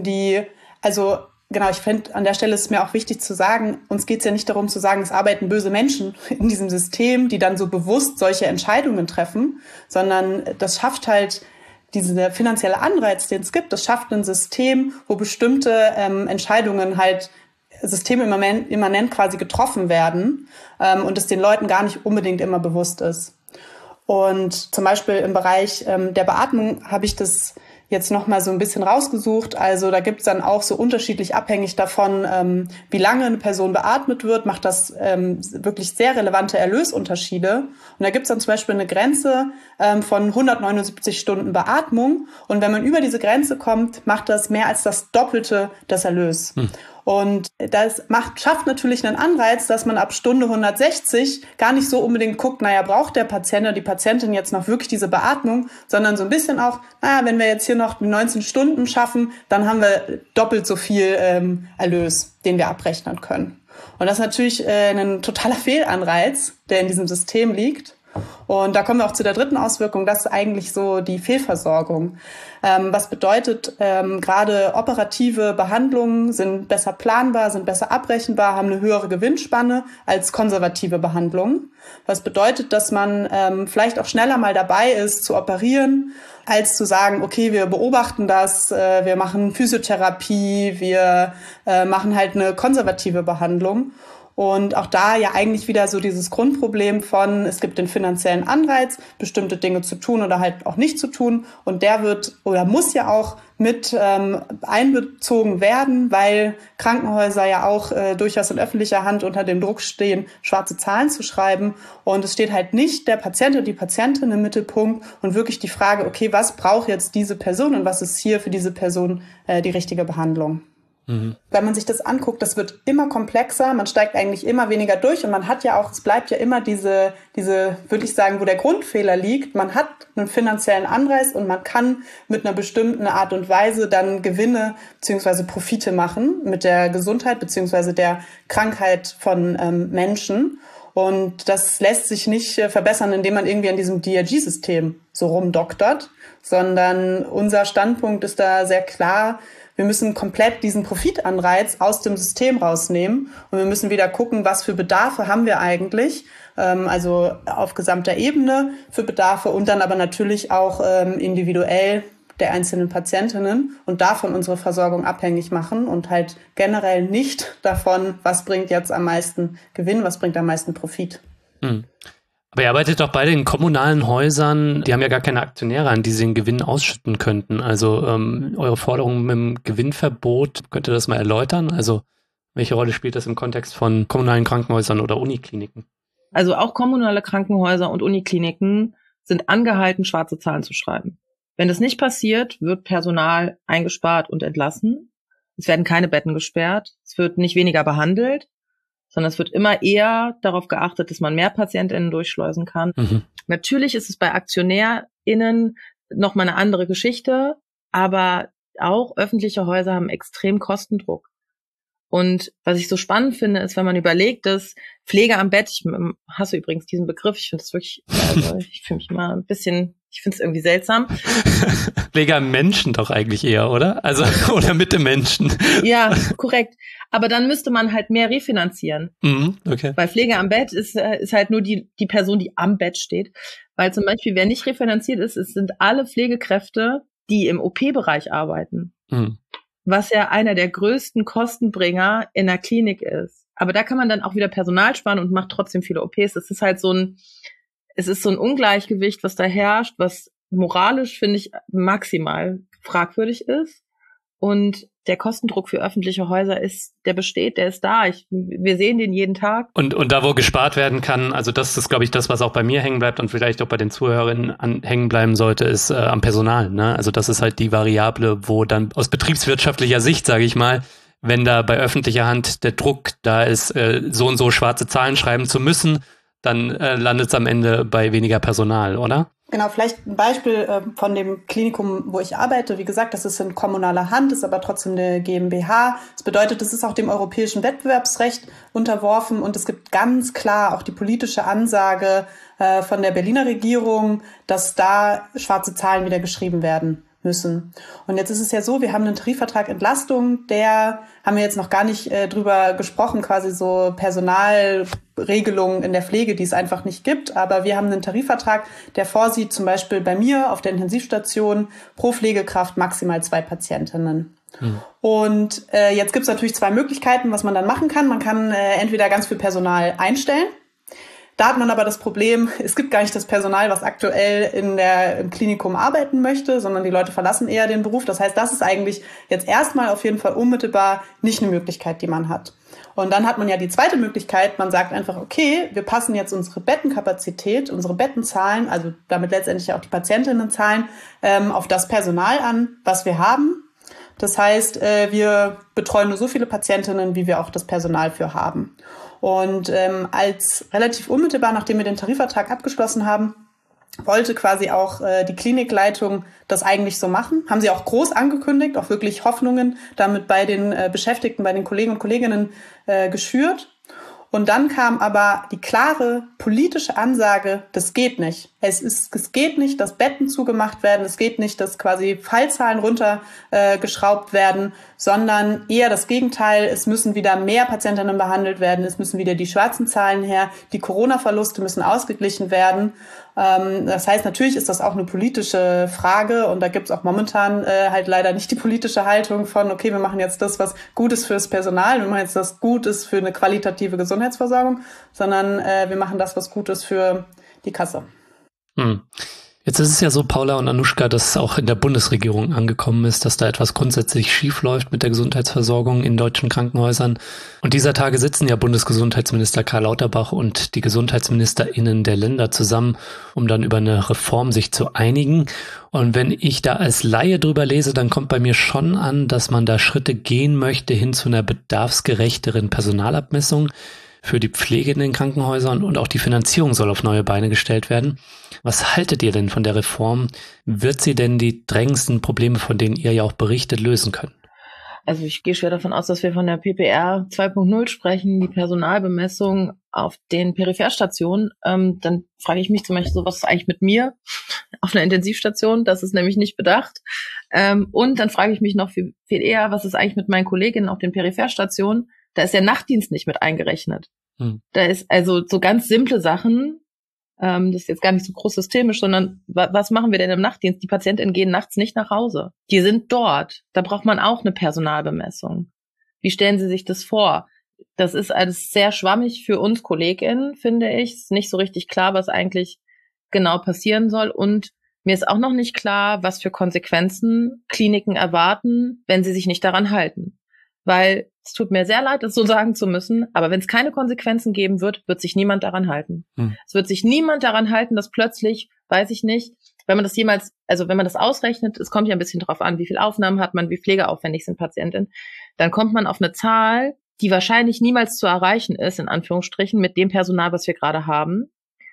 ich finde, an der Stelle ist es mir auch wichtig zu sagen, uns geht es ja nicht darum zu sagen, es arbeiten böse Menschen in diesem System, die dann so bewusst solche Entscheidungen treffen, sondern das schafft halt dieser finanzielle Anreiz, den es gibt, das schafft ein System, wo bestimmte Entscheidungen halt systemimmanent quasi getroffen werden und es den Leuten gar nicht unbedingt immer bewusst ist. Und zum Beispiel im Bereich der Beatmung habe ich das jetzt noch mal so ein bisschen rausgesucht. Also da gibt's dann auch so unterschiedlich abhängig davon, wie lange eine Person beatmet wird, macht das wirklich sehr relevante Erlösunterschiede. Und da gibt's dann zum Beispiel eine Grenze von 179 Stunden Beatmung. Und wenn man über diese Grenze kommt, macht das mehr als das Doppelte des Erlös. Und das schafft natürlich einen Anreiz, dass man ab Stunde 160 gar nicht so unbedingt guckt, braucht der Patient oder die Patientin jetzt noch wirklich diese Beatmung, sondern so ein bisschen auch, wenn wir jetzt hier noch 19 Stunden schaffen, dann haben wir doppelt so viel Erlös, den wir abrechnen können. Und das ist natürlich ein totaler Fehlanreiz, der in diesem System liegt. Und da kommen wir auch zu der dritten Auswirkung, das ist eigentlich so die Fehlversorgung. Was bedeutet, gerade operative Behandlungen sind besser planbar, sind besser abrechenbar, haben eine höhere Gewinnspanne als konservative Behandlungen. Was bedeutet, dass man vielleicht auch schneller mal dabei ist, zu operieren, als zu sagen, okay, wir beobachten das, wir machen Physiotherapie, wir machen halt eine konservative Behandlung. Und auch da ja eigentlich wieder so dieses Grundproblem von, es gibt den finanziellen Anreiz, bestimmte Dinge zu tun oder halt auch nicht zu tun. Und der wird oder muss ja auch mit einbezogen werden, weil Krankenhäuser ja auch durchaus in öffentlicher Hand unter dem Druck stehen, schwarze Zahlen zu schreiben. Und es steht halt nicht der Patient und die Patientin im Mittelpunkt und wirklich die Frage, okay, was braucht jetzt diese Person und was ist hier für diese Person die richtige Behandlung? Wenn man sich das anguckt, das wird immer komplexer, man steigt eigentlich immer weniger durch und man hat ja auch, es bleibt ja immer diese, würde ich sagen, wo der Grundfehler liegt, man hat einen finanziellen Anreiz und man kann mit einer bestimmten Art und Weise dann Gewinne bzw. Profite machen mit der Gesundheit bzw. der Krankheit von Menschen. Und das lässt sich nicht verbessern, indem man irgendwie an diesem DRG-System so rumdoktert, sondern unser Standpunkt ist da sehr klar. Wir müssen komplett diesen Profitanreiz aus dem System rausnehmen und wir müssen wieder gucken, was für Bedarfe haben wir eigentlich, also auf gesamter Ebene für Bedarfe und dann aber natürlich auch individuell der einzelnen Patientinnen und davon unsere Versorgung abhängig machen und halt generell nicht davon, was bringt jetzt am meisten Gewinn, was bringt am meisten Profit. Aber ihr arbeitet doch beide in kommunalen Häusern, die haben ja gar keine Aktionäre, an die sie den Gewinn ausschütten könnten. Also eure Forderung mit dem Gewinnverbot, könnt ihr das mal erläutern? Also welche Rolle spielt das im Kontext von kommunalen Krankenhäusern oder Unikliniken? Also auch kommunale Krankenhäuser und Unikliniken sind angehalten, schwarze Zahlen zu schreiben. Wenn das nicht passiert, wird Personal eingespart und entlassen. Es werden keine Betten gesperrt. Es wird nicht weniger behandelt, sondern es wird immer eher darauf geachtet, dass man mehr PatientInnen durchschleusen kann. Natürlich ist es bei AktionärInnen nochmal eine andere Geschichte, aber auch öffentliche Häuser haben extrem Kostendruck. Und was ich so spannend finde, ist, wenn man überlegt, dass Pflege am Bett, ich hasse übrigens diesen Begriff, ich finde es wirklich, also ich fühle mich immer ein bisschen, ich finde es irgendwie seltsam. Pflege am Menschen doch eigentlich eher, oder? Also, oder mit dem Menschen. Ja, korrekt. Aber dann müsste man halt mehr refinanzieren. Okay. Weil Pflege am Bett ist halt nur die Person, die am Bett steht. Weil zum Beispiel, wer nicht refinanziert ist, es sind alle Pflegekräfte, die im OP-Bereich arbeiten. Was ja einer der größten Kostenbringer in der Klinik ist. Aber da kann man dann auch wieder Personal sparen und macht trotzdem viele OPs. Es ist halt so ein Ungleichgewicht, was da herrscht, was moralisch, finde ich, maximal fragwürdig ist. Und der Kostendruck für öffentliche Häuser der besteht, der ist da. Wir sehen den jeden Tag. Und da, wo gespart werden kann, also das ist, glaube ich, das, was auch bei mir hängen bleibt und vielleicht auch bei den Zuhörerinnen hängen bleiben sollte, ist am Personal. Ne? Also das ist halt die Variable, wo dann aus betriebswirtschaftlicher Sicht, sage ich mal, wenn da bei öffentlicher Hand der Druck da ist, so und so schwarze Zahlen schreiben zu müssen, dann landet es am Ende bei weniger Personal, oder? Genau, vielleicht ein Beispiel von dem Klinikum, wo ich arbeite. Wie gesagt, das ist in kommunaler Hand, ist aber trotzdem eine GmbH. Das bedeutet, es ist auch dem europäischen Wettbewerbsrecht unterworfen und es gibt ganz klar auch die politische Ansage von der Berliner Regierung, dass da schwarze Zahlen wieder geschrieben werden müssen. Und jetzt ist es ja so, wir haben einen Tarifvertrag Entlastung, haben wir jetzt noch gar nicht drüber gesprochen, quasi so Personalregelungen in der Pflege, die es einfach nicht gibt. Aber wir haben einen Tarifvertrag, der vorsieht, zum Beispiel bei mir auf der Intensivstation pro Pflegekraft maximal 2 Patientinnen. Und jetzt gibt es natürlich 2 Möglichkeiten, was man dann machen kann. Man kann entweder ganz viel Personal einstellen. Da hat man aber das Problem, es gibt gar nicht das Personal, was aktuell im Klinikum arbeiten möchte, sondern die Leute verlassen eher den Beruf. Das heißt, das ist eigentlich jetzt erstmal auf jeden Fall unmittelbar nicht eine Möglichkeit, die man hat. Und dann hat man ja die zweite Möglichkeit, man sagt einfach, okay, wir passen jetzt unsere Bettenkapazität, unsere Bettenzahlen, also damit letztendlich auch die Patientinnenzahlen, auf das Personal an, was wir haben. Das heißt, wir betreuen nur so viele Patientinnen, wie wir auch das Personal für haben. Und als relativ unmittelbar, nachdem wir den Tarifvertrag abgeschlossen haben, wollte quasi auch die Klinikleitung das eigentlich so machen. Haben sie auch groß angekündigt, auch wirklich Hoffnungen damit bei den Beschäftigten, bei den Kollegen und Kolleginnen geschürt. Und dann kam aber die klare politische Ansage, das geht nicht. Es geht nicht, dass Betten zugemacht werden, es geht nicht, dass quasi Fallzahlen runtergeschraubt werden, sondern eher das Gegenteil. Es müssen wieder mehr Patientinnen behandelt werden, es müssen wieder die schwarzen Zahlen her, die Corona-Verluste müssen ausgeglichen werden. Das heißt, natürlich ist das auch eine politische Frage und da gibt es auch momentan halt leider nicht die politische Haltung von, okay, wir machen jetzt das, was gut ist fürs Personal, wir machen jetzt das gut ist für eine qualitative Gesundheitsversorgung, sondern wir machen das, was gut ist für die Kasse. Jetzt ist es ja so, Paula und Anushka, dass auch in der Bundesregierung angekommen ist, dass da etwas grundsätzlich schief läuft mit der Gesundheitsversorgung in deutschen Krankenhäusern. Und dieser Tage sitzen ja Bundesgesundheitsminister Karl Lauterbach und die GesundheitsministerInnen der Länder zusammen, um dann über eine Reform sich zu einigen. Und wenn ich da als Laie drüber lese, dann kommt bei mir schon an, dass man da Schritte gehen möchte hin zu einer bedarfsgerechteren Personalabmessung für die Pflege in den Krankenhäusern und auch die Finanzierung soll auf neue Beine gestellt werden. Was haltet ihr denn von der Reform? Wird sie denn die drängendsten Probleme, von denen ihr ja auch berichtet, lösen können? Also ich gehe schwer davon aus, dass wir von der PPR 2.0 sprechen, die Personalbemessung auf den Peripherstationen. Dann frage ich mich zum Beispiel so, was ist eigentlich mit mir auf einer Intensivstation? Das ist nämlich nicht bedacht. Und dann frage ich mich noch viel eher, was ist eigentlich mit meinen Kolleginnen auf den Peripherstationen? Da ist der Nachtdienst nicht mit eingerechnet. Da ist also so ganz simple Sachen, das ist jetzt gar nicht so groß systemisch, sondern was machen wir denn im Nachtdienst? Die PatientInnen gehen nachts nicht nach Hause. Die sind dort. Da braucht man auch eine Personalbemessung. Wie stellen Sie sich das vor? Das ist alles sehr schwammig für uns KollegInnen, finde ich. Es ist nicht so richtig klar, was eigentlich genau passieren soll. Und mir ist auch noch nicht klar, was für Konsequenzen Kliniken erwarten, wenn sie sich nicht daran halten. Weil es tut mir sehr leid, das so sagen zu müssen, aber wenn es keine Konsequenzen geben wird, wird sich niemand daran halten. Es wird sich niemand daran halten, dass plötzlich, weiß ich nicht, wenn man das jemals, also wenn man das ausrechnet, es kommt ja ein bisschen drauf an, wie viel Aufnahmen hat man, wie pflegeaufwendig sind Patientinnen, dann kommt man auf eine Zahl, die wahrscheinlich niemals zu erreichen ist, in Anführungsstrichen, mit dem Personal, was wir gerade haben.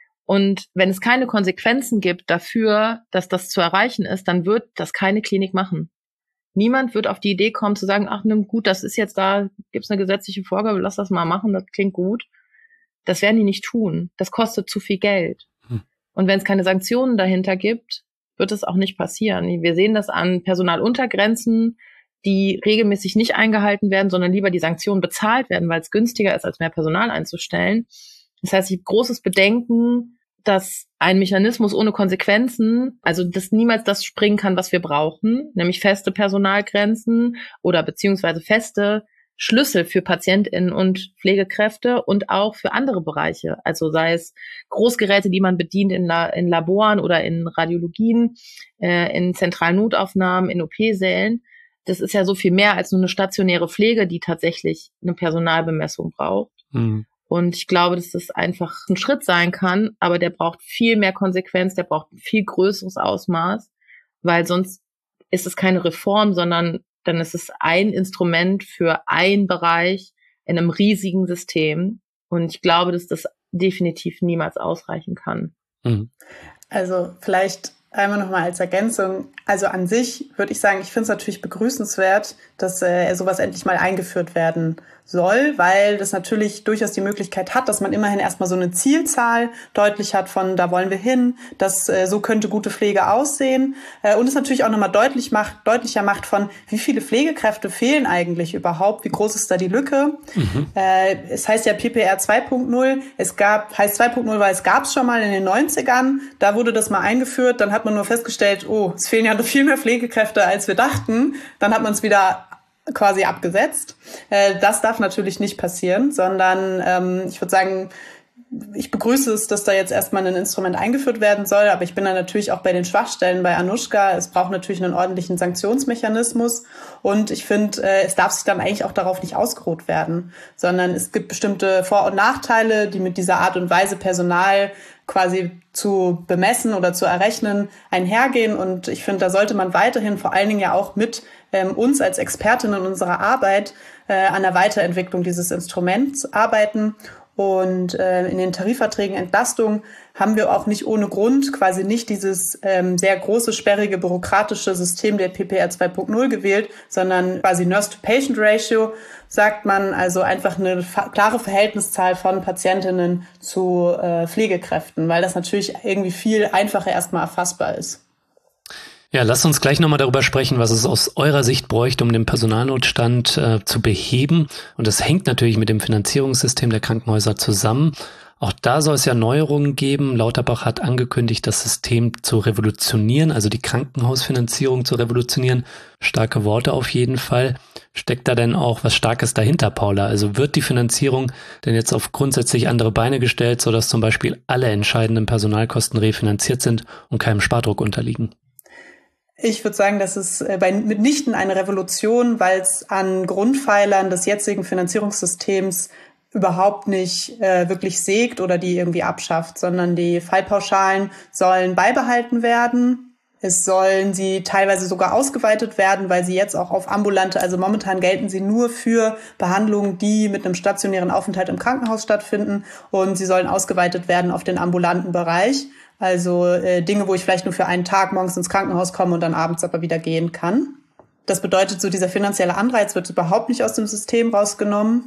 Und wenn es keine Konsequenzen gibt dafür, dass das zu erreichen ist, dann wird das keine Klinik machen. Niemand wird auf die Idee kommen zu sagen, ach, nimm gut, das ist jetzt da, gibt's eine gesetzliche Vorgabe, lass das mal machen, das klingt gut. Das werden die nicht tun. Das kostet zu viel Geld. Und wenn es keine Sanktionen dahinter gibt, wird es auch nicht passieren. Wir sehen das an Personaluntergrenzen, die regelmäßig nicht eingehalten werden, sondern lieber die Sanktionen bezahlt werden, weil es günstiger ist, als mehr Personal einzustellen. Das heißt, ich habe großes Bedenken, dass ein Mechanismus ohne Konsequenzen, also dass niemals das springen kann, was wir brauchen, nämlich feste Personalgrenzen oder beziehungsweise feste Schlüssel für PatientInnen und Pflegekräfte und auch für andere Bereiche. Also sei es Großgeräte, die man bedient in Laboren oder in Radiologien, in zentralen Notaufnahmen, in OP-Sälen. Das ist ja so viel mehr als nur eine stationäre Pflege, die tatsächlich eine Personalbemessung braucht. Und ich glaube, dass das einfach ein Schritt sein kann, aber der braucht viel mehr Konsequenz, der braucht ein viel größeres Ausmaß, weil sonst ist es keine Reform, sondern dann ist es ein Instrument für einen Bereich in einem riesigen System. Und ich glaube, dass das definitiv niemals ausreichen kann. Also vielleicht einmal nochmal als Ergänzung. Also an sich würde ich sagen, ich finde es natürlich begrüßenswert, dass sowas endlich mal eingeführt werden soll, weil das natürlich durchaus die Möglichkeit hat, dass man immerhin erstmal so eine Zielzahl deutlich hat von, da wollen wir hin, dass so könnte gute Pflege aussehen und es natürlich auch nochmal deutlicher macht von, wie viele Pflegekräfte fehlen eigentlich überhaupt, wie groß ist da die Lücke. Es heißt ja PPR 2.0, heißt 2.0, weil es gab es schon mal in den 90ern, da wurde das mal eingeführt, dann hat man nur festgestellt, oh, es fehlen ja noch viel mehr Pflegekräfte, als wir dachten, dann hat man es wieder quasi abgesetzt. Das darf natürlich nicht passieren, sondern ich würde sagen, ich begrüße es, dass da jetzt erstmal ein Instrument eingeführt werden soll, aber ich bin da natürlich auch bei den Schwachstellen bei Anushka. Es braucht natürlich einen ordentlichen Sanktionsmechanismus und ich finde, es darf sich dann eigentlich auch darauf nicht ausgeruht werden, sondern es gibt bestimmte Vor- und Nachteile, die mit dieser Art und Weise Personal quasi zu bemessen oder zu errechnen einhergehen und ich finde, da sollte man weiterhin vor allen Dingen ja auch mit uns als Expertinnen unserer Arbeit an der Weiterentwicklung dieses Instruments arbeiten Und in den Tarifverträgen Entlastung haben wir auch nicht ohne Grund quasi nicht dieses sehr große, sperrige, bürokratische System der PPR 2.0 gewählt, sondern quasi Nurse-to-Patient-Ratio, sagt man, also einfach eine klare Verhältniszahl von Patientinnen zu Pflegekräften, weil das natürlich irgendwie viel einfacher erstmal erfassbar ist. Ja, lasst uns gleich nochmal darüber sprechen, was es aus eurer Sicht bräuchte, um den Personalnotstand zu beheben. Und das hängt natürlich mit dem Finanzierungssystem der Krankenhäuser zusammen. Auch da soll es ja Neuerungen geben. Lauterbach hat angekündigt, das System zu revolutionieren, also die Krankenhausfinanzierung zu revolutionieren. Starke Worte auf jeden Fall. Steckt da denn auch was Starkes dahinter, Paula? Also wird die Finanzierung denn jetzt auf grundsätzlich andere Beine gestellt, sodass zum Beispiel alle entscheidenden Personalkosten refinanziert sind und keinem Spardruck unterliegen? Ich würde sagen, das ist mitnichten eine Revolution, weil es an Grundpfeilern des jetzigen Finanzierungssystems überhaupt nicht wirklich sägt oder die irgendwie abschafft, sondern die Fallpauschalen sollen beibehalten werden. Es sollen sie teilweise sogar ausgeweitet werden, weil sie jetzt auch auf ambulante, also momentan gelten sie nur für Behandlungen, die mit einem stationären Aufenthalt im Krankenhaus stattfinden, und sie sollen ausgeweitet werden auf den ambulanten Bereich. Also Dinge, wo ich vielleicht nur für einen Tag morgens ins Krankenhaus komme und dann abends aber wieder gehen kann. Das bedeutet, so dieser finanzielle Anreiz wird überhaupt nicht aus dem System rausgenommen.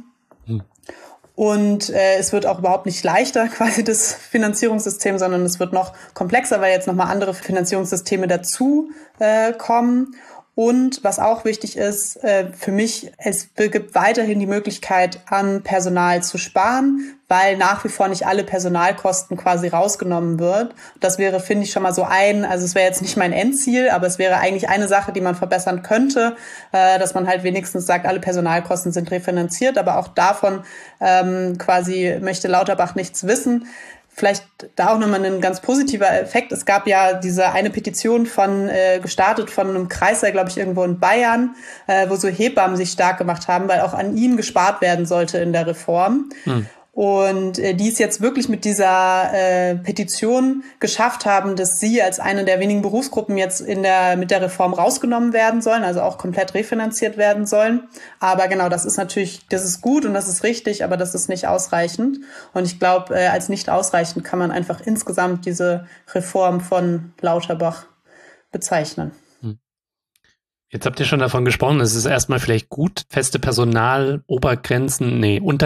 Und es wird auch überhaupt nicht leichter, quasi das Finanzierungssystem, sondern es wird noch komplexer, weil jetzt nochmal andere Finanzierungssysteme dazu kommen. Und was auch wichtig ist für mich, es gibt weiterhin die Möglichkeit, an Personal zu sparen, weil nach wie vor nicht alle Personalkosten quasi rausgenommen wird. Das wäre, finde ich, schon mal so also es wäre jetzt nicht mein Endziel, aber es wäre eigentlich eine Sache, die man verbessern könnte, dass man halt wenigstens sagt, alle Personalkosten sind refinanziert, aber auch davon quasi möchte Lauterbach nichts wissen. Vielleicht da auch nochmal ein ganz positiver Effekt. Es gab ja diese eine Petition gestartet von einem Kreißsaal, glaube ich, irgendwo in Bayern, wo so Hebammen sich stark gemacht haben, weil auch an ihnen gespart werden sollte in der Reform. Und die es jetzt wirklich mit dieser Petition geschafft haben, dass sie als eine der wenigen Berufsgruppen jetzt mit der Reform rausgenommen werden sollen, also auch komplett refinanziert werden sollen. Aber genau, das ist gut und das ist richtig, aber das ist nicht ausreichend. Und ich glaube, als nicht ausreichend kann man einfach insgesamt diese Reform von Lauterbach bezeichnen. Jetzt habt ihr schon davon gesprochen, es ist erstmal vielleicht gut, feste Untergrenzen,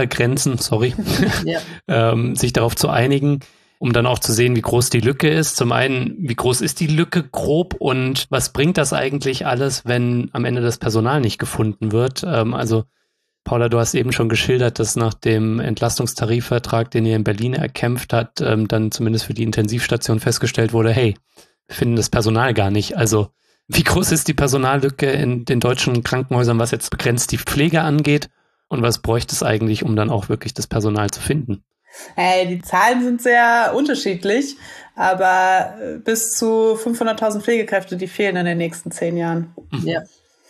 ja. Sich darauf zu einigen, um dann auch zu sehen, wie groß die Lücke ist. Zum einen, wie groß ist die Lücke grob und was bringt das eigentlich alles, wenn am Ende das Personal nicht gefunden wird? Also Paula, du hast eben schon geschildert, dass nach dem Entlastungstarifvertrag, den ihr in Berlin erkämpft habt, dann zumindest für die Intensivstation festgestellt wurde, hey, wir finden das Personal gar nicht. Also wie groß ist die Personallücke in den deutschen Krankenhäusern, was jetzt begrenzt die Pflege angeht? Und was bräuchte es eigentlich, um dann auch wirklich das Personal zu finden? Die Zahlen sind sehr unterschiedlich, aber bis zu 500.000 Pflegekräfte, die fehlen in den nächsten 10 Jahren. Ja.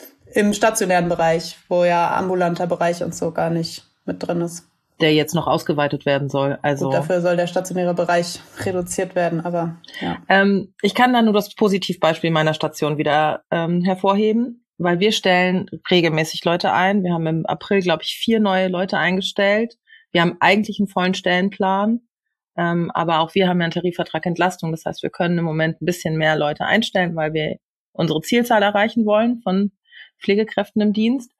Im stationären Bereich, wo ja ambulanter Bereich und so gar nicht mit drin ist. Der jetzt noch ausgeweitet werden soll. Also gut, dafür soll der stationäre Bereich reduziert werden, aber ja. Ich kann da nur das Positivbeispiel meiner Station wieder hervorheben, weil wir stellen regelmäßig Leute ein. Wir haben im April, glaube ich, 4 neue Leute eingestellt. Wir haben eigentlich einen vollen Stellenplan, aber auch wir haben ja einen Tarifvertrag Entlastung. Das heißt, wir können im Moment ein bisschen mehr Leute einstellen, weil wir unsere Zielzahl erreichen wollen von Pflegekräften im Dienst.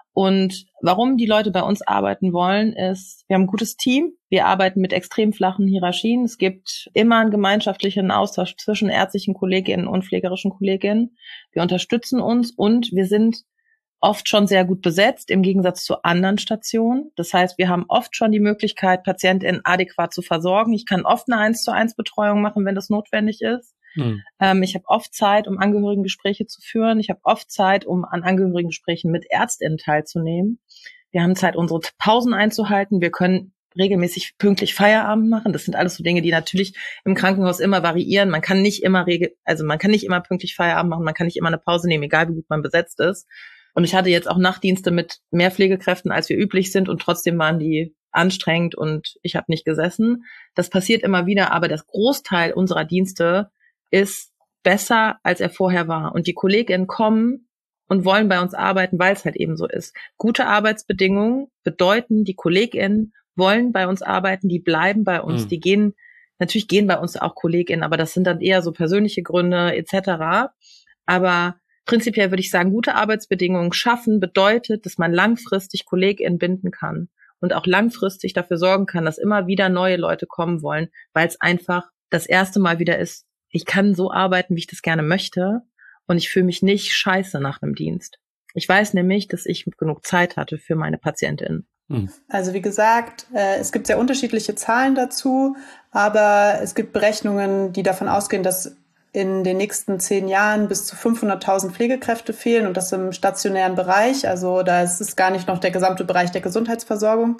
Und warum die Leute bei uns arbeiten wollen, ist, wir haben ein gutes Team. Wir arbeiten mit extrem flachen Hierarchien. Es gibt immer einen gemeinschaftlichen Austausch zwischen ärztlichen Kolleginnen und pflegerischen Kolleginnen. Wir unterstützen uns und wir sind oft schon sehr gut besetzt im Gegensatz zu anderen Stationen. Das heißt, wir haben oft schon die Möglichkeit, PatientInnen adäquat zu versorgen. Ich kann oft eine 1:1-Betreuung machen, wenn das notwendig ist. Ich habe oft Zeit, um Angehörigengespräche zu führen. Ich habe oft Zeit, um an Angehörigengesprächen mit ÄrztInnen teilzunehmen. Wir haben Zeit, unsere Pausen einzuhalten. Wir können regelmäßig pünktlich Feierabend machen. Das sind alles so Dinge, die natürlich im Krankenhaus immer variieren. Man kann nicht immer pünktlich Feierabend machen. Man kann nicht immer eine Pause nehmen, egal wie gut man besetzt ist. Und ich hatte jetzt auch Nachtdienste mit mehr Pflegekräften, als wir üblich sind. Und trotzdem waren die anstrengend und ich habe nicht gesessen. Das passiert immer wieder. Aber das Großteil unserer Dienste ist besser, als er vorher war. Und die KollegInnen kommen und wollen bei uns arbeiten, weil es halt eben so ist. Gute Arbeitsbedingungen bedeuten, die KollegInnen wollen bei uns arbeiten, die bleiben bei uns, natürlich gehen bei uns auch KollegInnen, aber das sind dann eher so persönliche Gründe etc. Aber prinzipiell würde ich sagen, gute Arbeitsbedingungen schaffen bedeutet, dass man langfristig KollegInnen binden kann und auch langfristig dafür sorgen kann, dass immer wieder neue Leute kommen wollen, weil es einfach das erste Mal wieder ist, ich kann so arbeiten, wie ich das gerne möchte und ich fühle mich nicht scheiße nach einem Dienst. Ich weiß nämlich, dass ich genug Zeit hatte für meine PatientInnen. Also wie gesagt, es gibt sehr unterschiedliche Zahlen dazu, aber es gibt Berechnungen, die davon ausgehen, dass in den nächsten 10 Jahren bis zu 500.000 Pflegekräfte fehlen und das im stationären Bereich. Also da ist es gar nicht noch der gesamte Bereich der Gesundheitsversorgung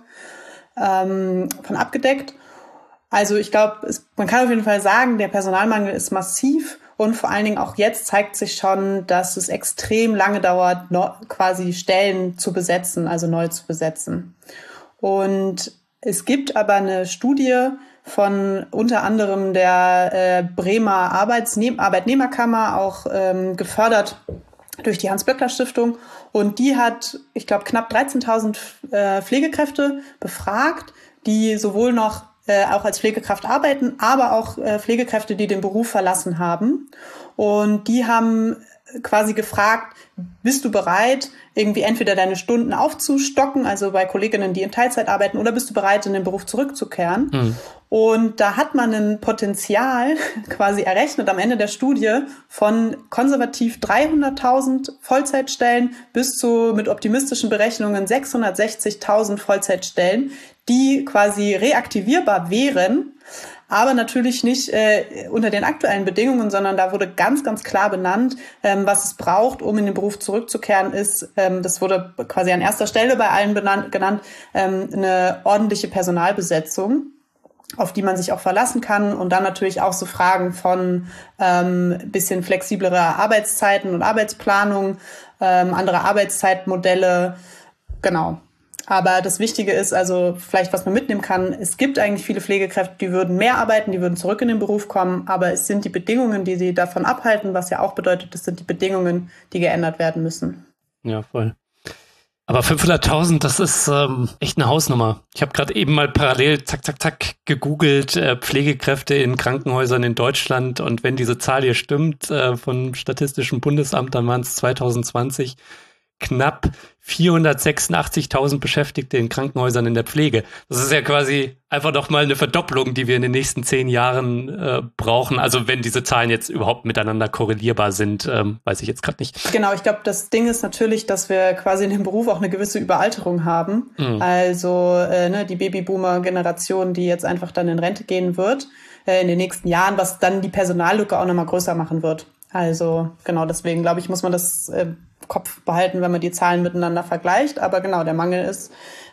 von abgedeckt. Also ich glaube, man kann auf jeden Fall sagen, der Personalmangel ist massiv und vor allen Dingen auch jetzt zeigt sich schon, dass es extrem lange dauert, quasi Stellen zu besetzen, also neu zu besetzen. Und es gibt aber eine Studie von unter anderem der Bremer Arbeitnehmerkammer, auch gefördert durch die Hans-Böckler-Stiftung. Und die hat, ich glaube, knapp 13.000 Pflegekräfte befragt, die sowohl noch auch als Pflegekraft arbeiten, aber auch Pflegekräfte, die den Beruf verlassen haben. Und die haben quasi gefragt, bist du bereit, irgendwie entweder deine Stunden aufzustocken, also bei Kolleginnen, die in Teilzeit arbeiten, oder bist du bereit, in den Beruf zurückzukehren? Mhm. Und da hat man ein Potenzial quasi errechnet am Ende der Studie von konservativ 300.000 Vollzeitstellen bis zu mit optimistischen Berechnungen 660.000 Vollzeitstellen, die quasi reaktivierbar wären, aber natürlich nicht unter den aktuellen Bedingungen, sondern da wurde ganz, ganz klar benannt, was es braucht, um in den Beruf zurückzukehren, ist, das wurde quasi an erster Stelle bei allen genannt, eine ordentliche Personalbesetzung, auf die man sich auch verlassen kann und dann natürlich auch so Fragen von bisschen flexiblere Arbeitszeiten und Arbeitsplanung, andere Arbeitszeitmodelle, genau. Aber das Wichtige ist also vielleicht, was man mitnehmen kann, es gibt eigentlich viele Pflegekräfte, die würden mehr arbeiten, die würden zurück in den Beruf kommen, aber es sind die Bedingungen, die sie davon abhalten, was ja auch bedeutet, es sind die Bedingungen, die geändert werden müssen. Ja, voll. Aber 500.000, das ist echt eine Hausnummer. Ich habe gerade eben mal parallel zack gegoogelt, Pflegekräfte in Krankenhäusern in Deutschland, und wenn diese Zahl hier stimmt, vom Statistischen Bundesamt, dann waren es 2020 knapp 486.000 Beschäftigte in Krankenhäusern in der Pflege. Das ist ja quasi einfach noch mal eine Verdopplung, die wir in den nächsten 10 Jahren brauchen. Also wenn diese Zahlen jetzt überhaupt miteinander korrelierbar sind, weiß ich jetzt gerade nicht. Genau, ich glaube, das Ding ist natürlich, dass wir quasi in dem Beruf auch eine gewisse Überalterung haben. Mhm. Also die Babyboomer-Generation, die jetzt einfach dann in Rente gehen wird in den nächsten Jahren, was dann die Personallücke auch noch mal größer machen wird. Also genau, deswegen glaube ich, muss man das Kopf behalten, wenn man die Zahlen miteinander vergleicht. Aber genau, der Mangel ist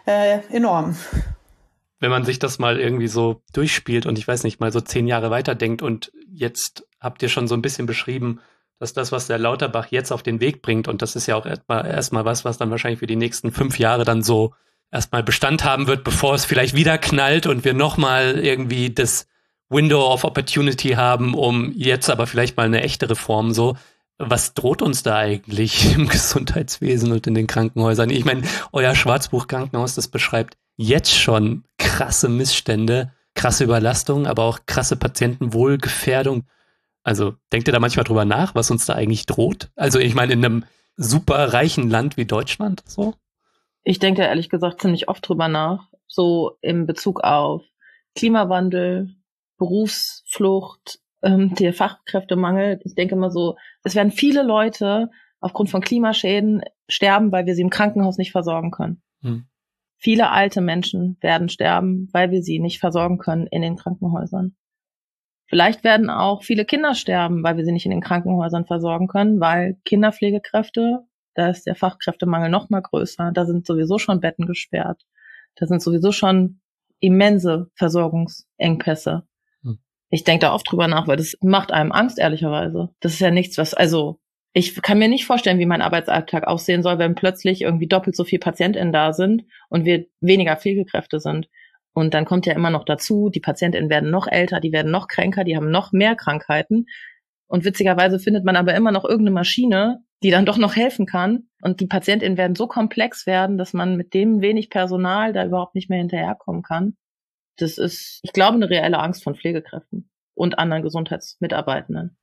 enorm. Wenn man sich das mal irgendwie so durchspielt und ich weiß nicht, mal so 10 Jahre weiterdenkt, und jetzt habt ihr schon so ein bisschen beschrieben, dass das, was der Lauterbach jetzt auf den Weg bringt, und das ist ja auch erstmal was dann wahrscheinlich für die nächsten 5 Jahre dann so erstmal Bestand haben wird, bevor es vielleicht wieder knallt und wir nochmal irgendwie das Window of Opportunity haben, um jetzt aber vielleicht mal eine echte Reform so. Was droht uns da eigentlich im Gesundheitswesen und in den Krankenhäusern? Ich meine, euer Schwarzbuch-Krankenhaus, das beschreibt jetzt schon krasse Missstände, krasse Überlastung, aber auch krasse Patientenwohlgefährdung. Also denkt ihr da manchmal drüber nach, was uns da eigentlich droht? Also ich meine, in einem super reichen Land wie Deutschland so? Ich denke ehrlich gesagt ziemlich oft drüber nach, so in Bezug auf Klimawandel, Berufsflucht, der Fachkräftemangel. Ich denke immer so, es werden viele Leute aufgrund von Klimaschäden sterben, weil wir sie im Krankenhaus nicht versorgen können. Viele alte Menschen werden sterben, weil wir sie nicht versorgen können in den Krankenhäusern. Vielleicht werden auch viele Kinder sterben, weil wir sie nicht in den Krankenhäusern versorgen können, weil Kinderpflegekräfte, da ist der Fachkräftemangel noch mal größer. Da sind sowieso schon Betten gesperrt. Da sind sowieso schon immense Versorgungsengpässe. Ich denke da oft drüber nach, weil das macht einem Angst, ehrlicherweise. Das ist ja nichts, ich kann mir nicht vorstellen, wie mein Arbeitsalltag aussehen soll, wenn plötzlich irgendwie doppelt so viele PatientInnen da sind und wir weniger Pflegekräfte sind. Und dann kommt ja immer noch dazu, die PatientInnen werden noch älter, die werden noch kränker, die haben noch mehr Krankheiten. Und witzigerweise findet man aber immer noch irgendeine Maschine, die dann doch noch helfen kann. Und die PatientInnen werden so komplex werden, dass man mit dem wenig Personal da überhaupt nicht mehr hinterherkommen kann. Das ist, ich glaube, eine reelle Angst von Pflegekräften und anderen Gesundheitsmitarbeitenden.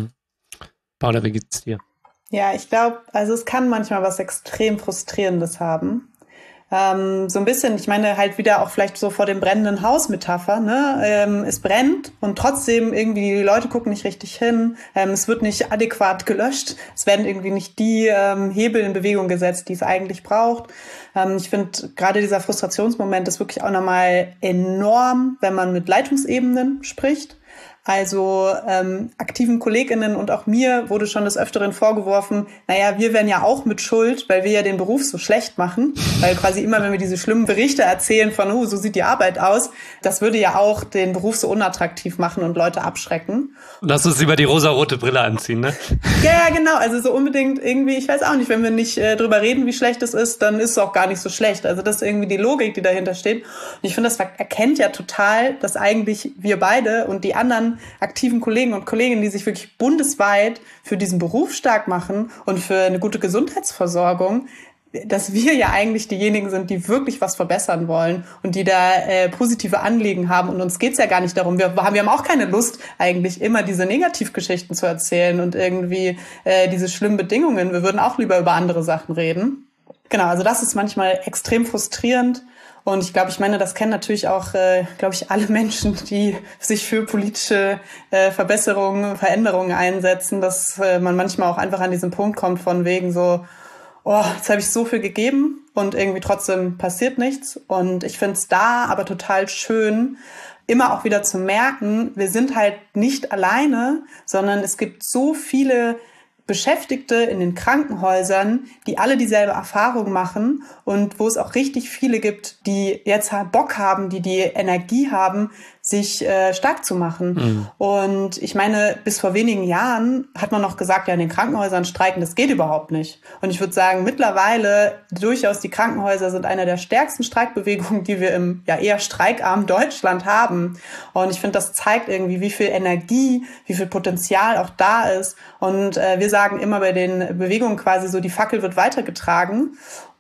Paula, wie geht's dir? Ja, ich glaube, also es kann manchmal was extrem Frustrierendes haben. So ein bisschen, ich meine halt wieder auch vielleicht so vor dem brennenden Haus Metapher, ne? Es brennt und trotzdem irgendwie die Leute gucken nicht richtig hin, es wird nicht adäquat gelöscht, es werden irgendwie nicht die Hebel in Bewegung gesetzt, die es eigentlich braucht. Ich finde, gerade dieser Frustrationsmoment ist wirklich auch nochmal enorm, wenn man mit Leitungsebenen spricht. Also aktiven KollegInnen und auch mir wurde schon des Öfteren vorgeworfen, naja, wir wären ja auch mit Schuld, weil wir ja den Beruf so schlecht machen. Weil quasi immer, wenn wir diese schlimmen Berichte erzählen von, so sieht die Arbeit aus, das würde ja auch den Beruf so unattraktiv machen und Leute abschrecken. Lass uns lieber die rosarote Brille anziehen, ne? Ja, genau. Also so unbedingt irgendwie, ich weiß auch nicht, wenn wir nicht drüber reden, wie schlecht es ist, dann ist es auch gar nicht so schlecht. Also das ist irgendwie die Logik, die dahinter steht. Und ich finde, das erkennt ja total, dass eigentlich wir beide und die anderen aktiven Kollegen und Kolleginnen, die sich wirklich bundesweit für diesen Beruf stark machen und für eine gute Gesundheitsversorgung, dass wir ja eigentlich diejenigen sind, die wirklich was verbessern wollen und die da positive Anliegen haben. Und uns geht's ja gar nicht darum, wir haben auch keine Lust, eigentlich immer diese Negativgeschichten zu erzählen und irgendwie diese schlimmen Bedingungen. Wir würden auch lieber über andere Sachen reden. Genau, also das ist manchmal extrem frustrierend. Und ich glaube, das kennen natürlich auch, glaube ich, alle Menschen, die sich für politische Verbesserungen, Veränderungen einsetzen, dass man manchmal auch einfach an diesen Punkt kommt von wegen so, jetzt habe ich so viel gegeben und irgendwie trotzdem passiert nichts. Und ich finde es da aber total schön, immer auch wieder zu merken, wir sind halt nicht alleine, sondern es gibt so viele Beschäftigte in den Krankenhäusern, die alle dieselbe Erfahrung machen und wo es auch richtig viele gibt, die jetzt Bock haben, die Energie haben, sich stark zu machen. Mhm. Und ich meine, bis vor wenigen Jahren hat man noch gesagt, ja, in den Krankenhäusern streiken, das geht überhaupt nicht. Und ich würde sagen, mittlerweile durchaus die Krankenhäuser sind eine der stärksten Streikbewegungen, die wir im ja eher streikarmen Deutschland haben. Und ich finde, das zeigt irgendwie, wie viel Energie, wie viel Potenzial auch da ist. Und wir sagen immer bei den Bewegungen quasi so, die Fackel wird weitergetragen.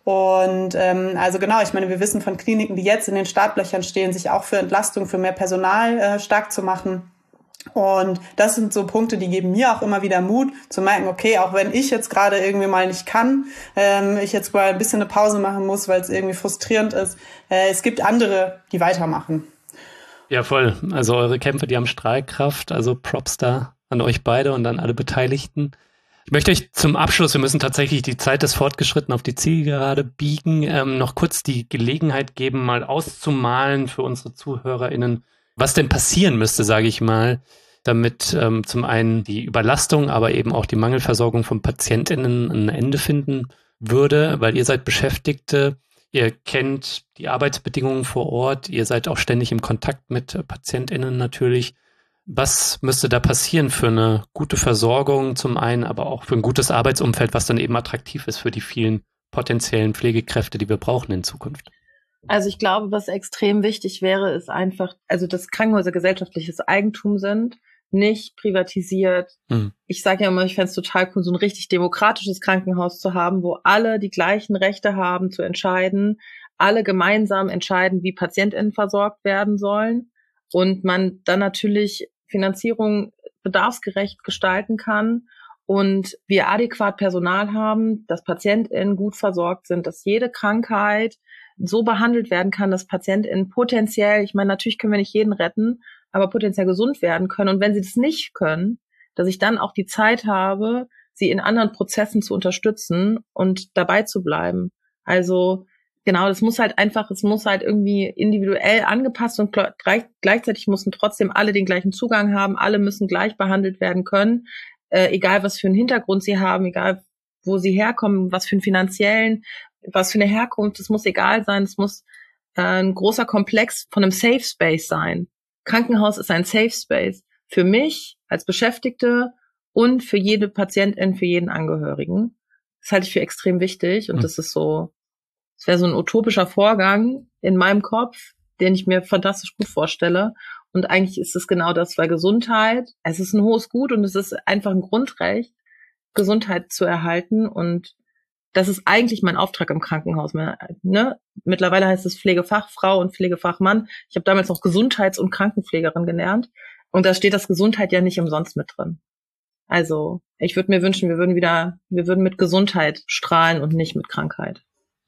Und also genau, ich meine, wir wissen von Kliniken, die jetzt in den Startlöchern stehen, sich auch für Entlastung, für mehr Personal stark zu machen. Und das sind so Punkte, die geben mir auch immer wieder Mut, zu merken, okay, auch wenn ich jetzt gerade irgendwie mal nicht kann, ich jetzt mal ein bisschen eine Pause machen muss, weil es irgendwie frustrierend ist, es gibt andere, die weitermachen. Ja, voll. Also eure Kämpfe, die haben Strahlkraft, also Props da an euch beide und an alle Beteiligten. Ich möchte euch zum Abschluss, wir müssen tatsächlich die Zeit des Fortgeschritten auf die Zielgerade biegen, noch kurz die Gelegenheit geben, mal auszumalen für unsere ZuhörerInnen, was denn passieren müsste, sage ich mal, damit zum einen die Überlastung, aber eben auch die Mangelversorgung von PatientInnen ein Ende finden würde, weil ihr seid Beschäftigte, ihr kennt die Arbeitsbedingungen vor Ort, ihr seid auch ständig im Kontakt mit PatientInnen natürlich. Was müsste da passieren für eine gute Versorgung zum einen, aber auch für ein gutes Arbeitsumfeld, was dann eben attraktiv ist für die vielen potenziellen Pflegekräfte, die wir brauchen in Zukunft? Also ich glaube, was extrem wichtig wäre, ist einfach, also dass Krankenhäuser gesellschaftliches Eigentum sind, nicht privatisiert. Ich sage ja immer, ich fände es total cool, so ein richtig demokratisches Krankenhaus zu haben, wo alle die gleichen Rechte haben zu entscheiden, alle gemeinsam entscheiden, wie PatientInnen versorgt werden sollen und man dann natürlich Finanzierung bedarfsgerecht gestalten kann und wir adäquat Personal haben, dass PatientInnen gut versorgt sind, dass jede Krankheit so behandelt werden kann, dass PatientInnen potenziell, ich meine, natürlich können wir nicht jeden retten, aber potenziell gesund werden können. Und wenn sie das nicht können, dass ich dann auch die Zeit habe, sie in anderen Prozessen zu unterstützen und dabei zu bleiben. Also genau, es muss halt irgendwie individuell angepasst und gleichzeitig müssen trotzdem alle den gleichen Zugang haben, alle müssen gleich behandelt werden können, egal was für einen Hintergrund sie haben, egal wo sie herkommen, was für einen finanziellen, was für eine Herkunft, es muss egal sein, es muss ein großer Komplex von einem Safe Space sein. Krankenhaus ist ein Safe Space für mich als Beschäftigte und für jede Patientin, für jeden Angehörigen. Das halte ich für extrem wichtig und das ist so, es wäre so ein utopischer Vorgang in meinem Kopf, den ich mir fantastisch gut vorstelle. Und eigentlich ist es genau das, weil Gesundheit, es ist ein hohes Gut und es ist einfach ein Grundrecht. Gesundheit zu erhalten. Und das ist eigentlich mein Auftrag im Krankenhaus. Ne? Mittlerweile heißt es Pflegefachfrau und Pflegefachmann. Ich habe damals noch Gesundheits- und Krankenpflegerin gelernt. Und da steht das Gesundheit ja nicht umsonst mit drin. Also ich würde mir wünschen, wir würden mit Gesundheit strahlen und nicht mit Krankheit.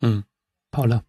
Paula.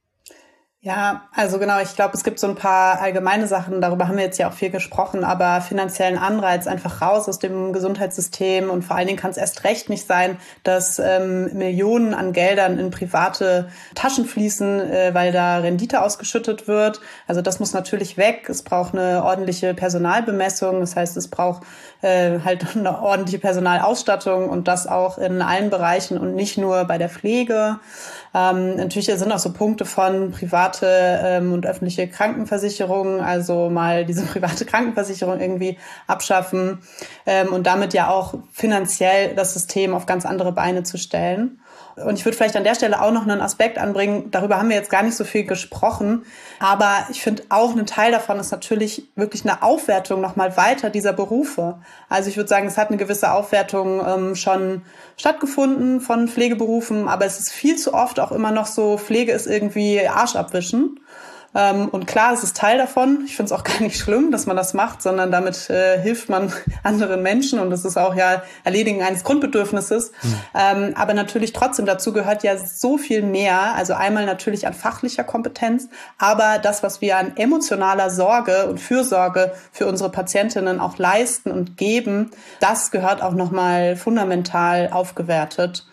Ja, also genau, ich glaube, es gibt so ein paar allgemeine Sachen, darüber haben wir jetzt ja auch viel gesprochen, aber finanziellen Anreiz einfach raus aus dem Gesundheitssystem, und vor allen Dingen kann es erst recht nicht sein, dass Millionen an Geldern in private Taschen fließen, weil da Rendite ausgeschüttet wird. Also das muss natürlich weg. Es braucht eine ordentliche Personalbemessung, das heißt, es braucht halt eine ordentliche Personalausstattung, und das auch in allen Bereichen und nicht nur bei der Pflege. Natürlich sind auch so Punkte von private und öffentliche Krankenversicherungen, also mal diese private Krankenversicherung irgendwie abschaffen und damit ja auch finanziell das System auf ganz andere Beine zu stellen. Und ich würde vielleicht an der Stelle auch noch einen Aspekt anbringen, darüber haben wir jetzt gar nicht so viel gesprochen, aber ich finde auch, ein Teil davon ist natürlich wirklich eine Aufwertung nochmal weiter dieser Berufe. Also ich würde sagen, es hat eine gewisse Aufwertung schon stattgefunden von Pflegeberufen, aber es ist viel zu oft auch immer noch so, Pflege ist irgendwie Arsch abwischen. Und klar, es ist Teil davon. Ich finde es auch gar nicht schlimm, dass man das macht, sondern damit hilft man anderen Menschen, und das ist auch ja Erledigen eines Grundbedürfnisses. Aber natürlich trotzdem, dazu gehört ja so viel mehr. Also einmal natürlich an fachlicher Kompetenz, aber das, was wir an emotionaler Sorge und Fürsorge für unsere Patientinnen auch leisten und geben, das gehört auch nochmal fundamental aufgewertet.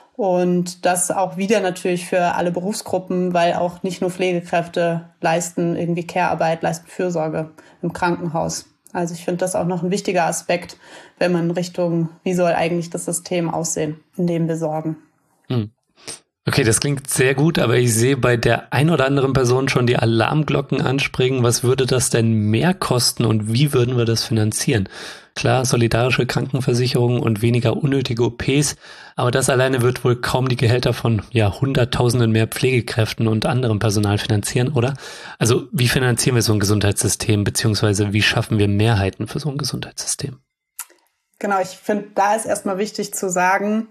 Und das auch wieder natürlich für alle Berufsgruppen, weil auch nicht nur Pflegekräfte leisten irgendwie Care-Arbeit, leisten Fürsorge im Krankenhaus. Also ich finde das auch noch ein wichtiger Aspekt, wenn man in Richtung, wie soll eigentlich das System aussehen, in dem wir sorgen. Okay, das klingt sehr gut, aber ich sehe bei der ein oder anderen Person schon die Alarmglocken anspringen. Was würde das denn mehr kosten und wie würden wir das finanzieren? Klar, solidarische Krankenversicherung und weniger unnötige OPs, aber das alleine wird wohl kaum die Gehälter von Hunderttausenden mehr Pflegekräften und anderem Personal finanzieren, oder? Also wie finanzieren wir so ein Gesundheitssystem, beziehungsweise wie schaffen wir Mehrheiten für so ein Gesundheitssystem? Genau, ich finde, da ist erstmal wichtig zu sagen,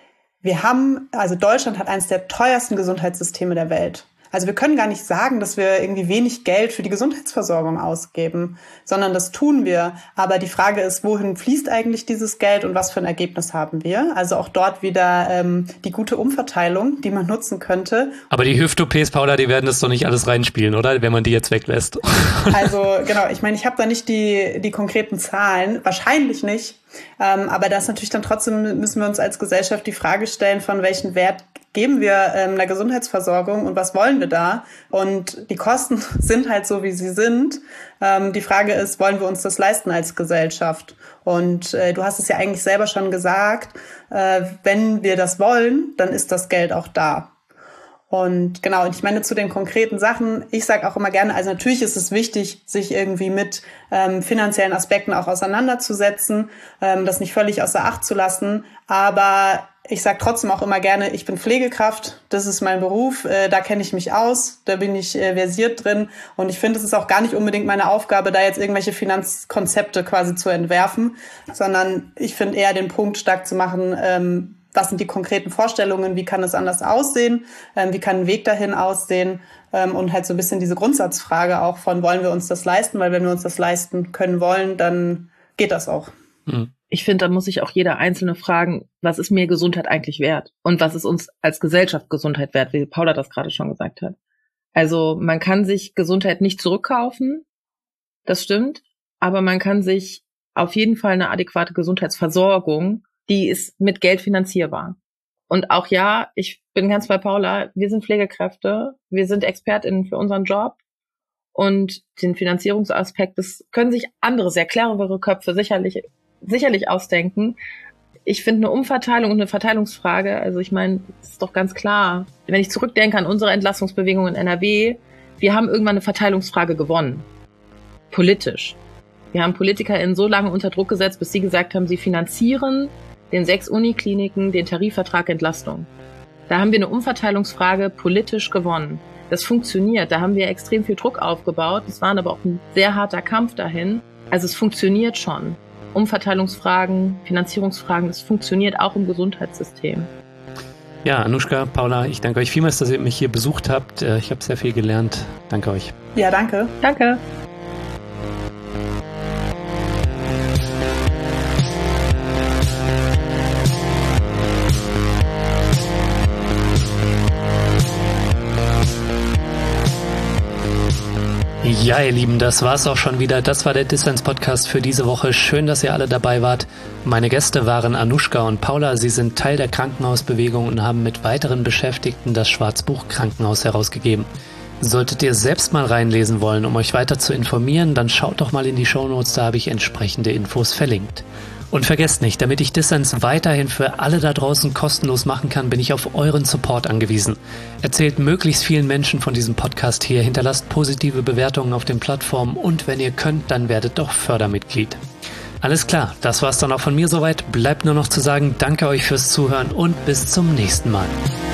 Deutschland hat eines der teuersten Gesundheitssysteme der Welt. Also wir können gar nicht sagen, dass wir irgendwie wenig Geld für die Gesundheitsversorgung ausgeben, sondern das tun wir. Aber die Frage ist, wohin fließt eigentlich dieses Geld und was für ein Ergebnis haben wir? Also auch dort wieder die gute Umverteilung, die man nutzen könnte. Aber die Hüft-OPs, Paula, die werden das doch nicht alles reinspielen, oder? Wenn man die jetzt weglässt. Also genau, ich meine, ich habe da nicht die konkreten Zahlen, wahrscheinlich nicht. Aber das natürlich dann trotzdem müssen wir uns als Gesellschaft die Frage stellen, von welchen Wert geben wir einer Gesundheitsversorgung und was wollen wir da? Und die Kosten sind halt so, wie sie sind. Die Frage ist, wollen wir uns das leisten als Gesellschaft? Und du hast es ja eigentlich selber schon gesagt, wenn wir das wollen, dann ist das Geld auch da. Und genau, und ich meine zu den konkreten Sachen, ich sage auch immer gerne, also natürlich ist es wichtig, sich irgendwie mit finanziellen Aspekten auch auseinanderzusetzen, das nicht völlig außer Acht zu lassen, aber ich sage trotzdem auch immer gerne, ich bin Pflegekraft, das ist mein Beruf, da kenne ich mich aus, da bin ich versiert drin, und ich finde, es ist auch gar nicht unbedingt meine Aufgabe, da jetzt irgendwelche Finanzkonzepte quasi zu entwerfen, sondern ich finde eher den Punkt stark zu machen, was sind die konkreten Vorstellungen, wie kann es anders aussehen, wie kann ein Weg dahin aussehen, und halt so ein bisschen diese Grundsatzfrage auch von, wollen wir uns das leisten, weil wenn wir uns das leisten können wollen, dann geht das auch. Ich finde, da muss sich auch jeder Einzelne fragen, was ist mir Gesundheit eigentlich wert? Und was ist uns als Gesellschaft Gesundheit wert, wie Paula das gerade schon gesagt hat. Also man kann sich Gesundheit nicht zurückkaufen, das stimmt, aber man kann sich auf jeden Fall eine adäquate Gesundheitsversorgung, die ist mit Geld finanzierbar. Und auch ja, ich bin ganz bei Paula, wir sind Pflegekräfte, wir sind ExpertInnen für unseren Job, und den Finanzierungsaspekt, das können sich andere, sehr clevere Köpfe sicherlich ausdenken. Ich finde eine Umverteilung und eine Verteilungsfrage, also ich meine, das ist doch ganz klar, wenn ich zurückdenke an unsere Entlastungsbewegung in NRW, wir haben irgendwann eine Verteilungsfrage gewonnen. Politisch. Wir haben PolitikerInnen so lange unter Druck gesetzt, bis sie gesagt haben, sie finanzieren den 6 Unikliniken den Tarifvertrag Entlastung. Da haben wir eine Umverteilungsfrage politisch gewonnen. Das funktioniert, da haben wir extrem viel Druck aufgebaut. Es war aber auch ein sehr harter Kampf dahin. Also es funktioniert schon. Umverteilungsfragen, Finanzierungsfragen. Das funktioniert auch im Gesundheitssystem. Ja, Anushka, Paula, ich danke euch vielmals, dass ihr mich hier besucht habt. Ich habe sehr viel gelernt. Danke euch. Ja, danke. Danke. Ja, ihr Lieben, das war's auch schon wieder. Das war der Dissens-Podcast für diese Woche. Schön, dass ihr alle dabei wart. Meine Gäste waren Anushka und Paula. Sie sind Teil der Krankenhausbewegung und haben mit weiteren Beschäftigten das Schwarzbuch Krankenhaus herausgegeben. Solltet ihr selbst mal reinlesen wollen, um euch weiter zu informieren, dann schaut doch mal in die Shownotes, da habe ich entsprechende Infos verlinkt. Und vergesst nicht, damit ich Dissens weiterhin für alle da draußen kostenlos machen kann, bin ich auf euren Support angewiesen. Erzählt möglichst vielen Menschen von diesem Podcast hier, hinterlasst positive Bewertungen auf den Plattformen und wenn ihr könnt, dann werdet doch Fördermitglied. Alles klar, das war's dann auch von mir soweit. Bleibt nur noch zu sagen, danke euch fürs Zuhören und bis zum nächsten Mal.